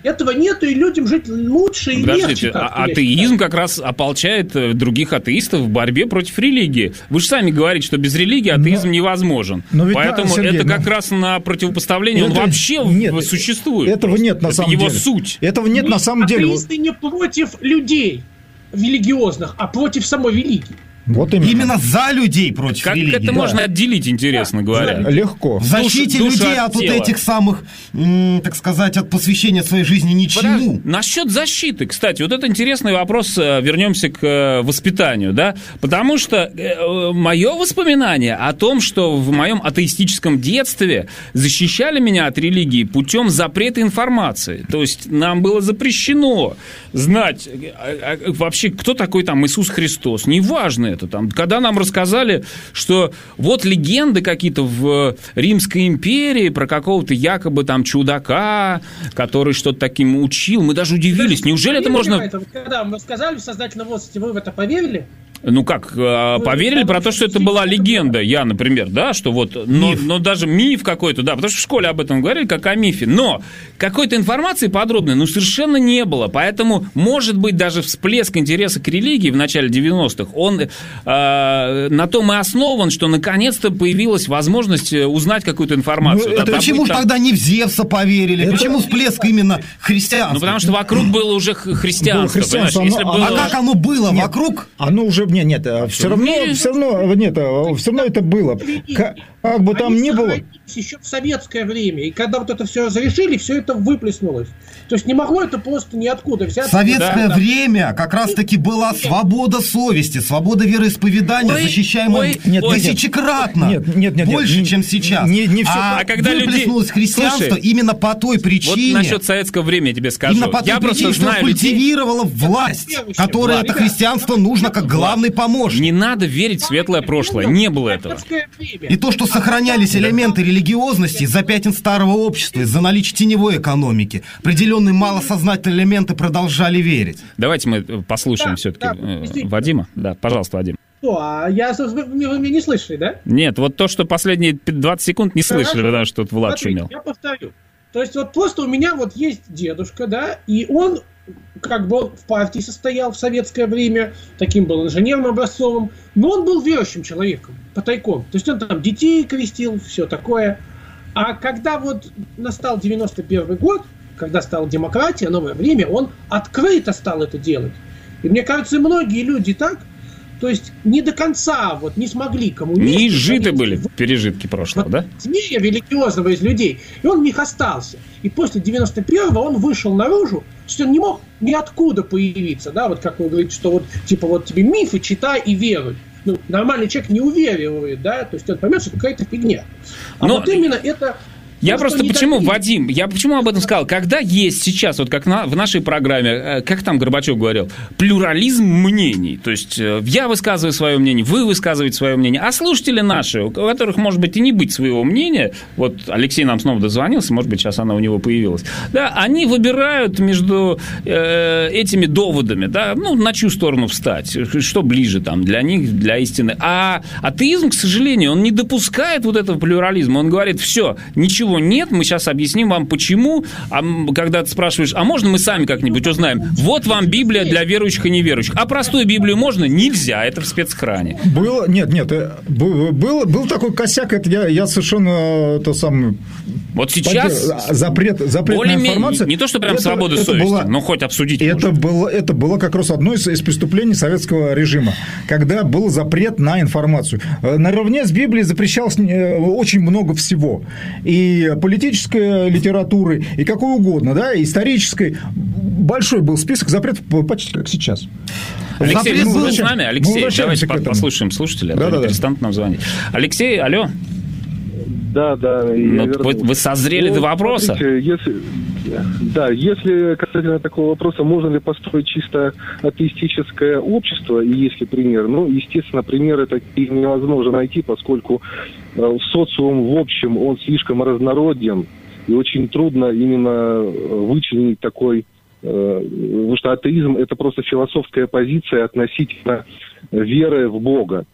Speaker 6: Этого нету, и людям жить лучше и легче.
Speaker 3: Атеизм как раз ополчает других атеистов в борьбе против религии. Вы же сами говорите, что без религии атеизм невозможен. Поэтому Сергей, это как раз на противопоставление, он вообще существует.
Speaker 4: Этого нет на самом деле.
Speaker 3: Его суть.
Speaker 4: Этого нет на самом деле.
Speaker 6: Атеисты не против людей религиозных, а против самой религии.
Speaker 4: Вот
Speaker 5: именно за людей против религии.
Speaker 3: Как это можно отделить, интересно говоря?
Speaker 4: Легко.
Speaker 5: В защите людей от вот этих самых, так сказать, от посвящения своей жизни ничему.
Speaker 3: Насчет защиты, кстати, вот это интересный вопрос, вернемся к воспитанию, да, потому что мое воспоминание о том, что в моем атеистическом детстве защищали меня от религии путем запрета информации, то есть нам было запрещено знать вообще, кто такой там Иисус Христос, неважно это там. Когда нам рассказали, что вот легенды какие-то в Римской империи про какого-то якобы там чудака, который что-то таким учил, мы даже удивились. Неужели это можно...
Speaker 6: Когда мы сказали в сознательном возрасте, вы в это поверили?
Speaker 3: Ну как, поверили про то, что это была легенда, я, например, да, что вот, но даже миф какой-то, да, потому что в школе об этом говорили, как о мифе, но какой-то информации подробной, совершенно не было, поэтому, может быть, даже всплеск интереса к религии в начале 90-х, он на том и основан, что наконец-то появилась возможность узнать какую-то информацию.
Speaker 5: Почему тогда не в Зевса поверили? Почему всплеск именно христианства?
Speaker 3: Потому что вокруг было уже христианство,
Speaker 5: А как оно было вокруг?
Speaker 4: Оно уже... Нет, все равно это было. Как бы там ни было.
Speaker 6: Еще в советское время. И когда вот это все разрешили, все это выплеснулось. То есть не могло это просто ниоткуда взяться.
Speaker 5: Советское время как раз-таки была свобода совести, свобода вероисповедания, защищаемая тысячекратно. Больше, чем сейчас.
Speaker 3: А когда
Speaker 5: выплеснулось христианство именно по той причине...
Speaker 3: Вот насчет советского времени я тебе скажу.
Speaker 5: Именно по той причине, что культивировала власть, которая это христианство нужно как главный помощник.
Speaker 3: Не надо верить в светлое прошлое. Не было этого.
Speaker 5: И то, что сохранялись элементы религиозности из-за пятен старого общества, из-за наличия теневой экономики, определенные малосознательные элементы продолжали верить.
Speaker 3: Давайте мы послушаем все-таки Вадима. Да, пожалуйста, Вадим.
Speaker 6: Вы меня не слышали, да?
Speaker 3: Нет, вот то, что последние 20 секунд не слышали, потому что тут Влад шумел.
Speaker 6: Я повторю. То есть вот просто у меня вот есть дедушка, да, и он как бы в партии состоял в советское время, таким был инженером образцовым, но он был верующим человеком, потайком. То есть он там детей крестил, все такое. А когда вот настал 91 год, когда стала демократия, новое время, он открыто стал это делать. И мне кажется, многие люди так, то есть не до конца вот не смогли коммунисты...
Speaker 3: Не изжиты были пережитки прошлого, да?
Speaker 6: Змея религиозного из людей. И он в них остался. И после 91-го он вышел наружу, что он не мог ниоткуда появиться, да, вот как вы говорите, что вот типа вот тебе мифы читай и веруй. Нормальный человек не уверивает, да, то есть он поймет, что какая-то фигня. Вот именно это...
Speaker 3: Я просто почему, Вадим, я почему об этом сказал? Когда есть сейчас, вот как в нашей программе, как там Горбачев говорил, плюрализм мнений, то есть я высказываю свое мнение, вы высказываете свое мнение, а слушатели наши, у которых, может быть, и не быть своего мнения, вот Алексей нам снова дозвонился, может быть, сейчас она у него появилась, да, они выбирают между этими доводами, да, на чью сторону встать, что ближе там для них, для истины. А атеизм, к сожалению, он не допускает вот этого плюрализма, он говорит, все, ничего нет, мы сейчас объясним вам, почему. А когда ты спрашиваешь, а можно мы сами как-нибудь узнаем? Вот вам Библия для верующих и неверующих. А простую Библию можно? Нельзя, это в спецхране.
Speaker 4: Был такой косяк, это я совершенно то самое...
Speaker 3: Вот сейчас
Speaker 4: запретная информация...
Speaker 3: Не то, что прям свобода совести, но хоть обсудить
Speaker 4: это было как раз одно из преступлений советского режима, когда был запрет на информацию. Наравне с Библией запрещалось очень много всего. И политической литературы, и какой угодно, да, исторической. Большой был список запретов, почти как сейчас.
Speaker 3: Алексей, вы с нами? Алексей, давайте послушаем слушателя, а то перестанут нам звонить. Алексей, алло.
Speaker 9: Да,
Speaker 3: вы созрели до вопроса?
Speaker 9: Смотрите, если касательно такого вопроса, можно ли построить чисто атеистическое общество, и есть ли пример? Естественно, примеры такие невозможно найти, поскольку социум в общем, он слишком разнороден, и очень трудно именно вычленить такой, потому что атеизм – это просто философская позиция относительно веры в Бога.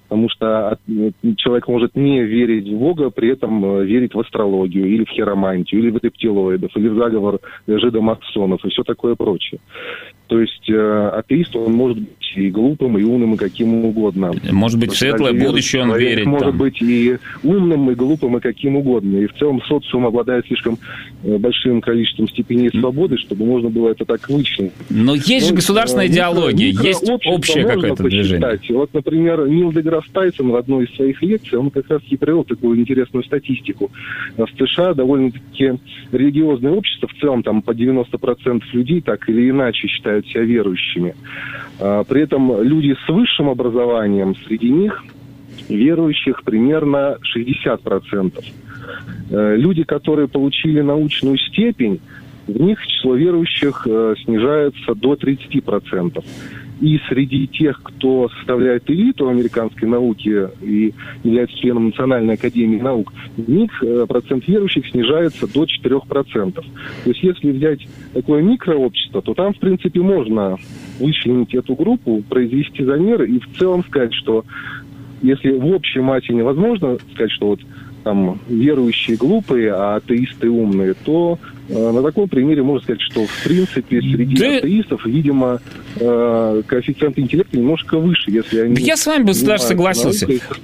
Speaker 9: потому что человек может не верить в Бога, при этом верить в астрологию, или в хиромантию, или в рептилоидов, или в заговор жидомасонов, и все такое прочее. То есть атеист, он может быть и глупым, и умным, и каким угодно.
Speaker 3: Может быть, в светлое будущее он верит.
Speaker 9: Может быть и умным, и глупым, и каким угодно. И в целом социум обладает слишком большим количеством степеней свободы, чтобы можно было это так вычленить.
Speaker 3: Но есть же государственная идеология, есть общее какое-то движение.
Speaker 9: Вот, например, Нил деграсс Тайсон в одной из своих лекций, он как раз привел такую интересную статистику. В США довольно-таки религиозное общество, в целом там по 90% людей так или иначе считают себя верующими. При этом люди с высшим образованием, среди них верующих примерно 60%. Люди, которые получили научную степень, в них число верующих снижается до 30%. И среди тех, кто составляет элиту американской науки и является членом Национальной академии наук, в них процент верующих снижается до 4%. То есть если взять такое микрообщество, то там, в принципе, можно вычленить эту группу, произвести замеры и в целом сказать, что если в общей массе невозможно сказать, что вот там верующие глупые, а атеисты умные, то на таком примере можно сказать, что в принципе среди атеистов, видимо, коэффициент интеллекта немножко выше, если они...
Speaker 3: Я с вами бы даже согласился.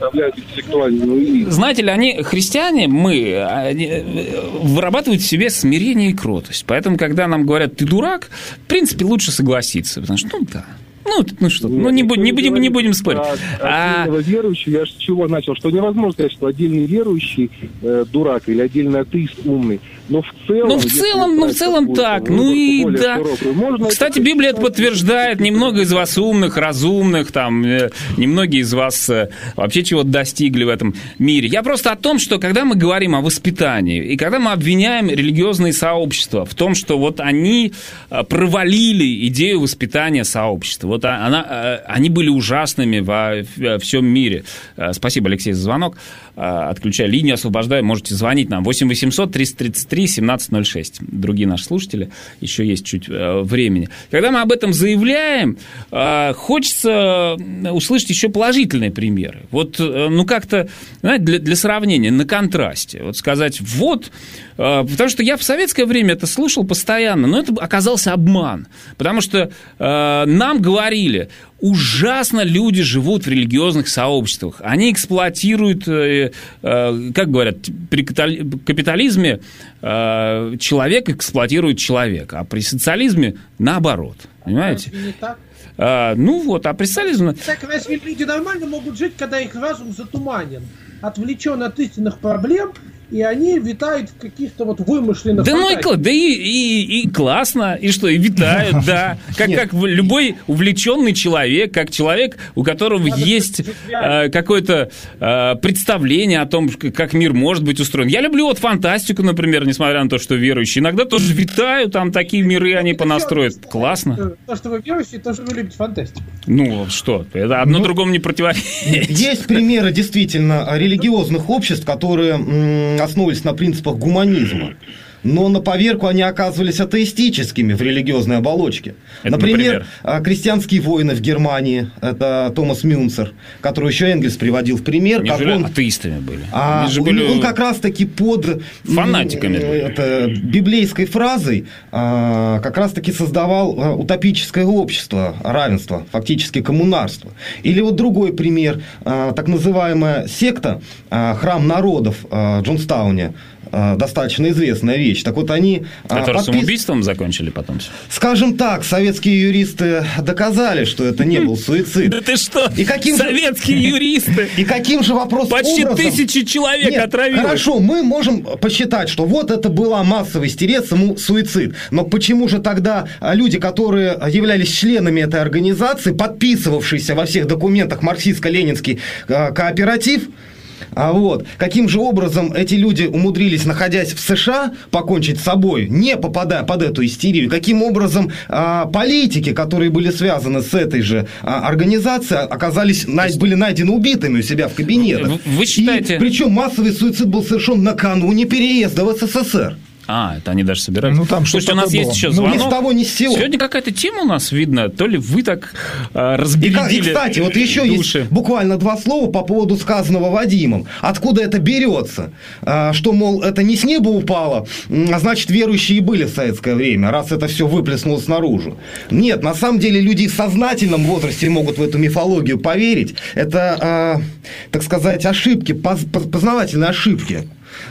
Speaker 3: Знаете ли, они, христиане, они вырабатывают в себе смирение и кротость. Поэтому, когда нам говорят, ты дурак, в принципе, лучше согласиться, потому что, не будем спорить.
Speaker 9: Отдельного верующего, я же с чего начал, что невозможно сказать, что отдельный верующий дурак или отдельный атеист умный, но в целом так. Кстати, Библия это подтверждает. Немного из вас умных, разумных, там, немногие из вас вообще чего-то достигли в этом мире. Я просто о том, что когда мы говорим о воспитании, и когда мы обвиняем религиозные сообщества в том, что вот они провалили идею воспитания сообщества, вот они были ужасными во всем мире. Спасибо, Алексей, за звонок. Отключаю линию, освобождаю. Можете звонить нам. 8 800 333 1706. Другие наши слушатели. Еще есть чуть времени. Когда мы об этом заявляем, хочется услышать еще положительные примеры. Вот, как-то, знаете, для сравнения, на контрасте. Вот сказать, потому что я в советское время это слушал постоянно, но это оказался обман. Потому что нам говорили, ужасно люди живут в религиозных сообществах. Они эксплуатируют, как говорят, при капитализме человек эксплуатирует человека, а при социализме наоборот. Понимаете?
Speaker 6: Разве не так?
Speaker 3: А при социализме...
Speaker 6: Так разве люди нормально могут жить, когда их разум затуманен, отвлечен от истинных проблем, и они витают в каких-то вымышленных фантазиях.
Speaker 3: И классно, и что, и витают, да. Как любой увлеченный человек, как человек, у которого есть какое-то представление о том, как мир может быть устроен. Я люблю фантастику, например, несмотря на то, что верующие. Иногда тоже витаю, там такие миры они понастроят. Классно.
Speaker 6: То, что вы верующие, то, что вы любите фантастику.
Speaker 3: Это одно другому не противоречит.
Speaker 5: Есть примеры действительно религиозных обществ, которые основывались на принципах гуманизма. Но на поверку они оказывались атеистическими в религиозной оболочке. Например, крестьянские войны в Германии, это Томас Мюнцер, который еще Энгельс приводил в пример.
Speaker 3: Они же атеистами были.
Speaker 5: Он как раз-таки под
Speaker 3: фанатиками
Speaker 5: библейской фразой как раз-таки создавал утопическое общество, равенство, фактически коммунарство. Или другой пример, так называемая секта «Храм народов» в Джонстауне, достаточно известная вещь. Так вот они...
Speaker 3: Которые самоубийством закончили потом?
Speaker 5: Скажем так, советские юристы доказали, что это не был суицид.
Speaker 3: Да ты что? Советские юристы?
Speaker 5: И каким же вопросом...
Speaker 3: Почти 1000 человек отравилось.
Speaker 5: Хорошо, мы можем посчитать, что это была массовая истерия, суицид. Но почему же тогда люди, которые являлись членами этой организации, подписывавшиеся во всех документах марксистско-ленинский кооператив, каким же образом эти люди умудрились, находясь в США, покончить с собой, не попадая под эту истерию? Каким образом политики, которые были связаны с этой же организацией, были найдены убитыми у себя в кабинетах?
Speaker 3: Вы считаете...
Speaker 5: Причем массовый суицид был совершен накануне переезда в СССР.
Speaker 3: Это они даже собираются.
Speaker 4: Ну, там
Speaker 3: слушайте, у нас есть еще звонок.
Speaker 5: Ни с того, ни с сего.
Speaker 3: Сегодня какая-то тема у нас видно, то ли вы так разбередили.
Speaker 5: И, кстати, вот еще
Speaker 3: души.
Speaker 5: есть буквально 2 слова по поводу сказанного Вадимом. Откуда это берется? Что, мол, это не с неба упало, а значит, верующие были в советское время, раз это все выплеснулось наружу. Нет, на самом деле люди в сознательном возрасте могут в эту мифологию поверить. Это, так сказать, ошибки, познавательные ошибки.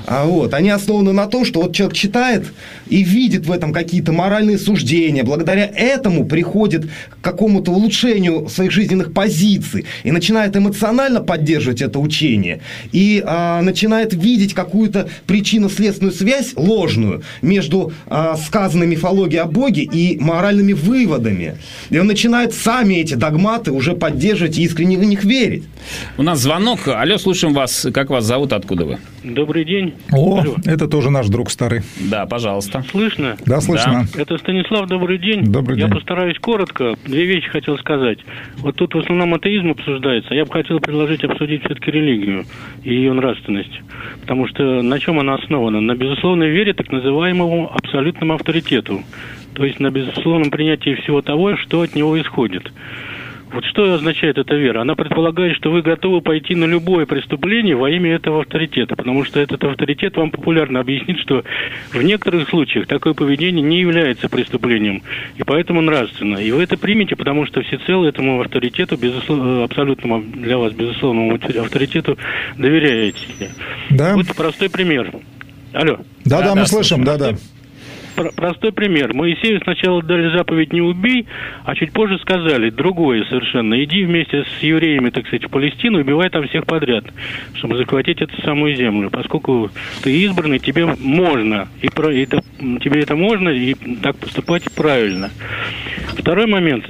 Speaker 5: Они основаны на том, что вот человек читает и видит в этом какие-то моральные суждения. Благодаря этому приходит к какому-то улучшению своих жизненных позиций и начинает эмоционально поддерживать это учение. И начинает видеть какую-то причинно-следственную связь ложную между сказанной мифологией о Боге и моральными выводами. И он начинает сами эти догматы уже поддерживать и искренне в них верить.
Speaker 3: У нас звонок. Алло, слушаем вас. Как вас зовут? Откуда вы?
Speaker 10: Добрый день.
Speaker 4: Алло. Это тоже наш друг старый.
Speaker 3: Да, пожалуйста.
Speaker 10: Слышно?
Speaker 4: Да, слышно.
Speaker 10: Да. Это Станислав, добрый день.
Speaker 4: Добрый день.
Speaker 10: Я постараюсь коротко. 2 вещи хотел сказать. Вот тут в основном атеизм обсуждается. Я бы хотел предложить обсудить все-таки религию и ее нравственность. Потому что на чем она основана? На безусловной вере так называемому абсолютному авторитету. То есть на безусловном принятии всего того, что от него исходит. Вот что означает эта вера? Она предполагает, что вы готовы пойти на любое преступление во имя этого авторитета, потому что этот авторитет вам популярно объяснит, что в некоторых случаях такое поведение не является преступлением, и поэтому нравственно. И вы это примете, потому что всецело этому авторитету, абсолютному для вас безусловному авторитету доверяете.
Speaker 4: Да.
Speaker 10: Вот простой пример. Алло.
Speaker 4: Да, мы слышим, да.
Speaker 10: Простой пример. Моисею сначала дали заповедь «не убей», а чуть позже сказали другое совершенно. Иди вместе с евреями, так сказать, в Палестину, убивай там всех подряд, чтобы захватить эту самую землю. Поскольку ты избранный, тебе можно, тебе это можно, и так поступать правильно. Второй момент.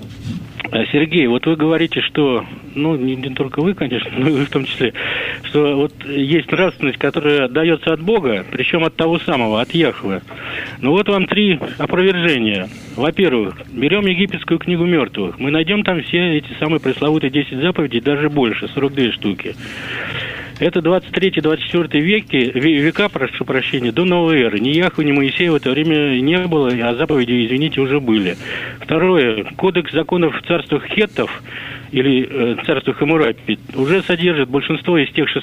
Speaker 10: Сергей, вот вы говорите, что, не только вы, конечно, но и вы в том числе, что вот есть нравственность, которая дается от Бога, причем от того самого, от Яхве. Вот вам 3 опровержения. Во-первых, берем египетскую книгу мертвых. Мы найдем там все эти самые пресловутые 10 заповедей, даже больше, 42 штуки. Это 23-24 века, прошу прощения, до новой эры. Ни Яхве, ни Моисея в это время не было, а заповеди, извините, уже были. Второе. Кодекс законов в царствах хеттов или царствах Хаммурапи уже содержит большинство из тех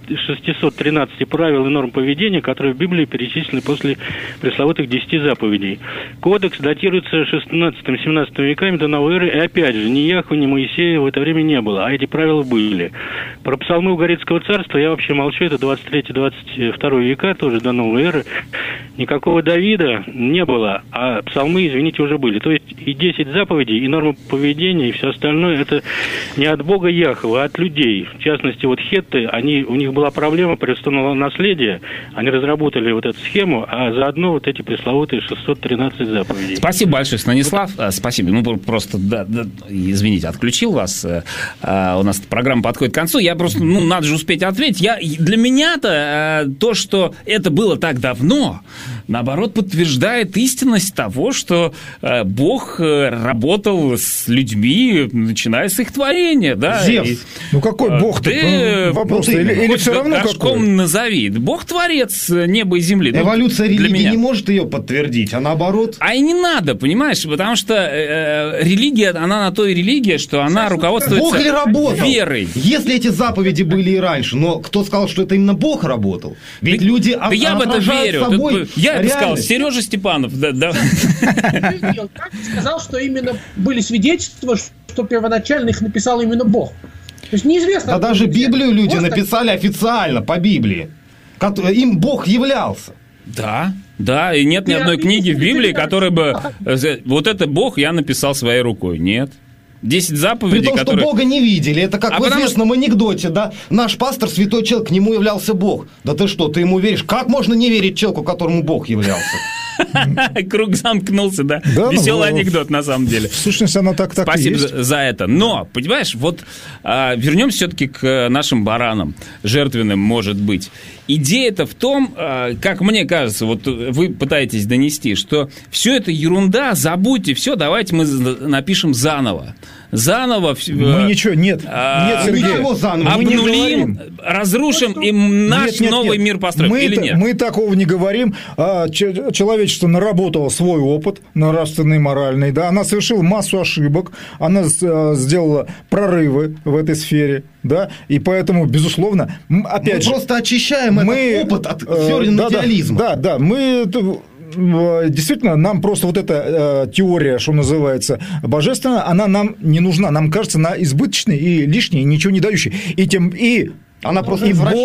Speaker 10: 613 правил и норм поведения, которые в Библии перечислены после пресловутых 10 заповедей. Кодекс датируется 16-17 веками до новой эры, и опять же, ни Яхве, ни Моисея в это время не было, а эти правила были. Про псалмы Угаритского царства я вообще молчу, это 23-22 века, тоже до новой эры. Никакого Давида не было, а псалмы, извините, уже были. То есть и 10 заповедей, и нормы поведения, и все остальное, это не от Бога Яхве, а от людей. В частности, вот хетты, у них была проблема престольного наследия, они разработали вот эту схему, а заодно вот эти пресловутые 613 заповедей.
Speaker 3: Спасибо большое, Станислав. Спасибо. Просто, извините, отключил вас. У нас программа подходит к концу. Я просто, надо же успеть ответить. Для меня-то то, что это было так давно, наоборот, подтверждает истинность того, что Бог работал с людьми, начиная с их творения. Да?
Speaker 5: Зевс.
Speaker 4: Какой Бог-то? Вопрос. Или все равно
Speaker 3: какой? Назови. Бог-творец неба и земли.
Speaker 5: Эволюция религии не может ее подтвердить, а наоборот.
Speaker 3: А и не надо, понимаешь? Потому что религия, она на то и религия, что она руководствуется
Speaker 5: Бог ли работал?
Speaker 3: Верой.
Speaker 5: Если эти заповеди были и раньше, но кто сказал, что это именно Бог работал? Ведь люди
Speaker 3: я в это верю. Я бы сказал, Сережа Степанов.
Speaker 6: Как ты сказал, что именно были свидетельства, что первоначально их написал именно Бог? То есть неизвестно.
Speaker 5: Да даже Библию люди написали официально по Библии. Им Бог являлся.
Speaker 3: Да, и нет ни одной книги в Библии, которая бы... Вот это Бог я написал своей рукой. Нет. 10 заповедей,
Speaker 5: При том,
Speaker 3: которые...
Speaker 5: что Бога не видели. Это как в известном анекдоте, да? Наш пастор, святой человек, к нему являлся Бог. Да ты что, ты ему веришь? Как можно не верить человеку, которому Бог являлся?
Speaker 3: Круг замкнулся, да? Веселый анекдот, на самом деле.
Speaker 4: В сущности, она так и
Speaker 3: Спасибо
Speaker 4: есть.
Speaker 3: за это. Но, понимаешь, вернемся все-таки к нашим баранам, жертвенным, может быть. Идея-то в том, как мне кажется, вот вы пытаетесь донести, что все это ерунда, забудьте все, давайте мы напишем заново. заново...
Speaker 4: Мы ничего, нет, Сергей,
Speaker 5: ничего заново.
Speaker 3: Обнулим, разрушим и наш новый мир построим, или нет?
Speaker 4: Мы такого не говорим. Человечество наработало свой опыт нравственный, моральный, да, она совершила массу ошибок, она сделала прорывы в этой сфере, да, и поэтому, безусловно, опять же...
Speaker 5: Мы просто очищаем этот опыт от зерен идеализма.
Speaker 4: Да, мы... Действительно, нам просто вот эта теория, что называется, божественная, она нам не нужна. Нам кажется, она избыточная и лишняя, и ничего не дающая.
Speaker 5: Она просто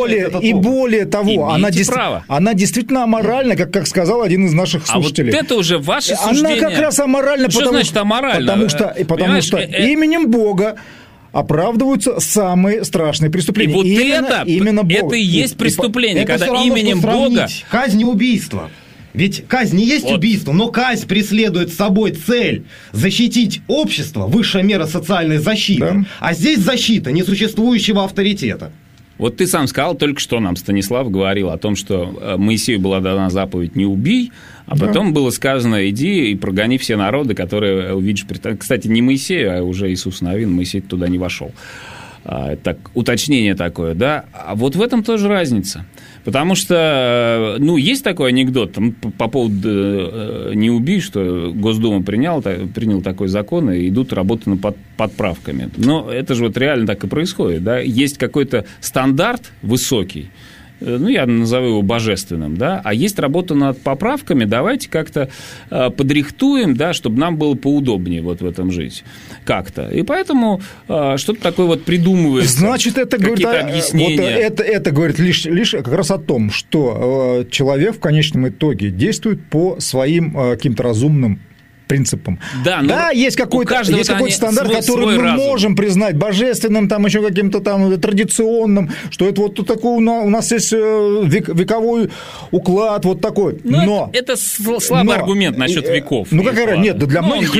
Speaker 4: более того, она действительно аморальна, как сказал один из наших слушателей.
Speaker 3: А вот это уже ваше суждение.
Speaker 4: Она как раз аморальна.
Speaker 3: Что значит аморальна?
Speaker 4: Потому что именем Бога оправдываются самые страшные преступления.
Speaker 3: И вот это и есть преступление, когда именем Бога...
Speaker 5: Казнь и убийство. Ведь казнь не есть убийство, но казнь преследует с собой цель защитить общество, высшая мера социальной защиты. Да. А здесь защита несуществующего авторитета.
Speaker 3: Вот ты сам сказал, только что нам Станислав говорил о том, что Моисею была дана заповедь «не убий», а потом было сказано «иди и прогони все народы, которые увидишь». Кстати, не Моисею, а уже Иисус Навин, Моисей туда не вошел. Так, уточнение такое, да. А вот в этом тоже разница. Потому что, есть такой анекдот по поводу «не убий», что Госдума принял такой закон, и идут работы над подправками. Но это же вот реально так и происходит, да. Есть какой-то стандарт высокий, я назову его божественным, да, а есть работа над поправками, давайте как-то подрихтуем, да, чтобы нам было поудобнее вот в этом жить как-то. И поэтому что-то такое вот придумывается.
Speaker 4: Значит, это говорит,
Speaker 3: объяснения.
Speaker 4: Вот это говорит лишь как раз о том, что человек в конечном итоге действует по своим каким-то разумным принципам. Да, есть какой-то стандарт, который мы можем признать божественным, там еще каким-то там традиционным, что это вот такой у нас есть вековой уклад вот такой. Но
Speaker 3: это слабый аргумент насчет веков.
Speaker 4: Нет, для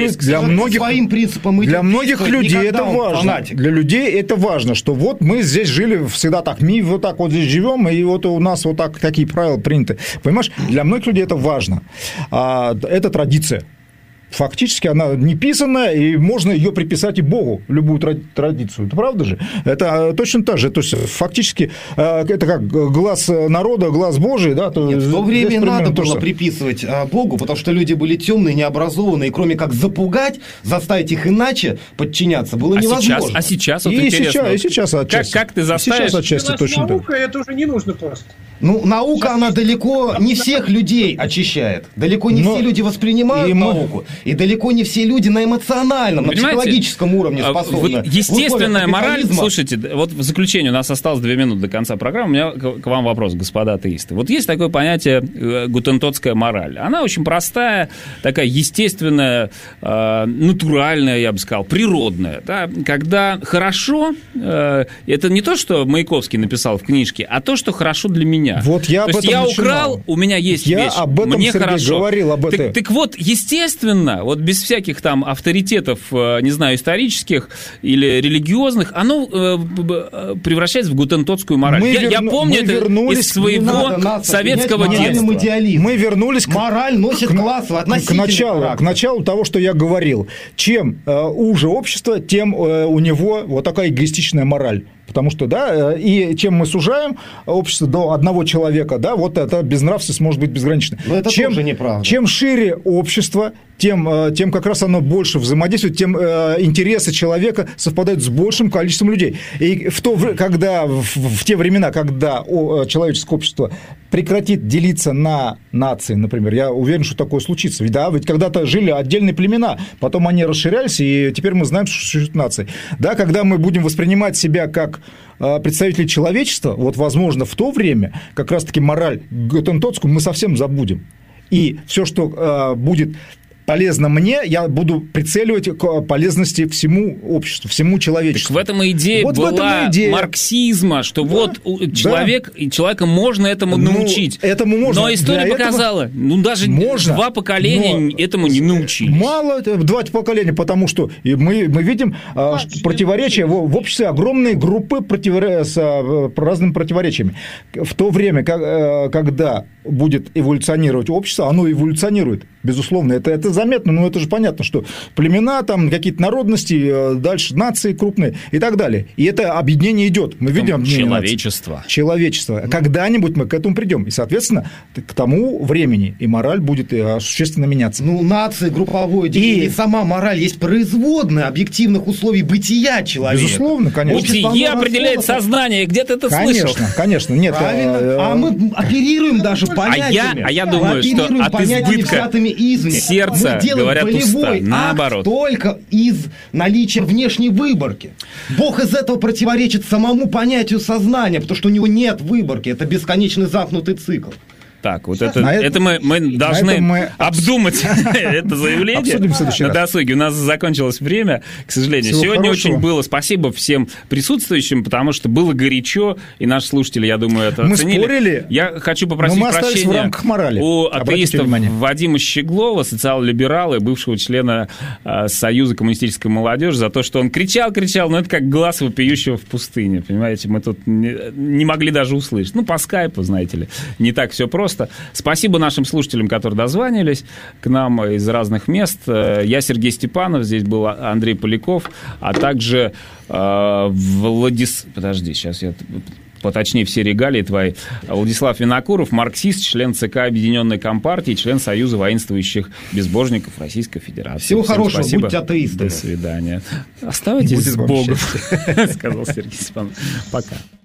Speaker 4: многих людей это важно. Для людей это важно, что вот мы здесь жили всегда так, мы вот так вот здесь живем, и вот у нас вот так такие правила приняты. Понимаешь, для многих людей это важно. Это традиция. Фактически она не писанная, и можно ее приписать и Богу, любую традицию. Это правда же? Это точно так же. То есть, фактически, это как глаз народа, глаз Божий. Да,
Speaker 5: Нет, в то время надо было приписывать Богу, потому что люди были темные, необразованные, и кроме как запугать, заставить их иначе подчиняться, было невозможно.
Speaker 3: А сейчас
Speaker 4: вот интересно. И сейчас отчасти.
Speaker 3: Как ты заставишь?
Speaker 4: Сейчас отчасти точно
Speaker 6: наука, это уже не нужно просто.
Speaker 5: Наука, она далеко не всех людей очищает. Далеко не все люди воспринимают науку. И далеко не все люди на эмоциональном, на психологическом уровне способны.
Speaker 3: Естественная мораль... Слушайте, вот в заключение, у нас осталось 2 минуты до конца программы, у меня к вам вопрос, господа атеисты. Вот есть такое понятие гутентотская мораль. Она очень простая, такая естественная, натуральная, я бы сказал, природная. Да? Когда хорошо, это не то, что Маяковский написал в книжке, а то, что хорошо для меня.
Speaker 4: Вот я
Speaker 3: то есть я украл, у меня есть вещь,
Speaker 4: об этом,
Speaker 3: мне
Speaker 4: Сергей,
Speaker 3: хорошо.
Speaker 4: Говорил об этом.
Speaker 3: Так вот, естественно, вот без всяких там авторитетов, не знаю, исторических или религиозных, оно превращается в гутентотскую мораль. Я помню это из своего советского детства.
Speaker 4: Мы вернулись
Speaker 5: мораль носит класс
Speaker 4: к началу того, что я говорил. Чем уже общество, тем у него вот такая эгоистичная мораль. Потому что, да, и чем мы сужаем общество до одного человека, да, вот это безнравственность может быть безгранична.
Speaker 5: Но это тоже неправда.
Speaker 4: Чем шире общество, тем как раз оно больше взаимодействует, тем интересы человека совпадают с большим количеством людей. И в те времена, когда человеческое общество прекратит делиться на нации, например, я уверен, что такое случится. Ведь когда-то жили отдельные племена, потом они расширялись, и теперь мы знаем, что существуют нации. Да, когда мы будем воспринимать себя как представители человечества, вот, возможно, в то время как раз-таки мораль гутентотскую мы совсем забудем. И все, что будет полезно мне, я буду прицеливать к полезности всему обществу, всему человечеству.
Speaker 3: Так в этом и идея была марксизма, что человека можно этому научить.
Speaker 4: Этому можно.
Speaker 3: Но история показала, даже можно, 2 поколения этому не научились.
Speaker 4: Мало 2 поколения, потому что мы видим противоречия в обществе, огромные группы с разными противоречиями. В то время, когда будет эволюционировать общество, оно эволюционирует, безусловно, это заметно, но это же понятно, что племена, там какие-то народности, дальше нации крупные и так далее. И это объединение идет. Мы видим
Speaker 3: человечество.
Speaker 4: Человечество. Когда-нибудь мы к этому придем. И, соответственно, к тому времени и мораль будет существенно меняться.
Speaker 5: Ну, нации, групповое деление, и сама мораль есть производная объективных условий бытия человека.
Speaker 4: Безусловно, конечно.
Speaker 3: Бытие определяет сознание. Где ты это слышал?
Speaker 4: Конечно. Нет,
Speaker 5: правильно. А мы оперируем даже понятиями.
Speaker 3: А я думаю, что от избытка сердца говорят уста. Наоборот.
Speaker 5: Только из наличия внешней выборки. Бог из этого противоречит самому понятию сознания, потому что у него нет выборки. Это бесконечный замкнутый цикл.
Speaker 3: Так, вот это мы должны обдумать это заявление на досуге. У нас закончилось время, к сожалению.
Speaker 4: Всего
Speaker 3: Сегодня
Speaker 4: хорошего.
Speaker 3: очень было спасибо всем присутствующим, потому что было горячо, и наши слушатели, я думаю, это оценили.
Speaker 4: Мы спорили,
Speaker 3: я хочу попросить
Speaker 4: но мы остались
Speaker 3: прощения
Speaker 4: в рамках морали.
Speaker 3: у
Speaker 4: Обратите
Speaker 3: атеиста
Speaker 4: внимание.
Speaker 3: Вадима Щеглова, социал-либерала и бывшего члена Союза коммунистической молодежи, за то, что он кричал, но это как глаз вопиющего в пустыне, понимаете? Мы тут не могли даже услышать. Ну, по скайпу, знаете ли, не так все просто. Спасибо нашим слушателям, которые дозванивались к нам из разных мест. Я Сергей Степанов, здесь был Андрей Поляков, а также Подожди, сейчас я поточнее все регалии твои. Владислав Винокуров, марксист, член ЦК Объединенной Компартии, член Союза воинствующих безбожников Российской Федерации.
Speaker 5: Всего хорошего,
Speaker 3: спасибо.
Speaker 5: будьте атеистами.
Speaker 3: До свидания. Оставайтесь с Богом, сказал Сергей Степанов. Пока.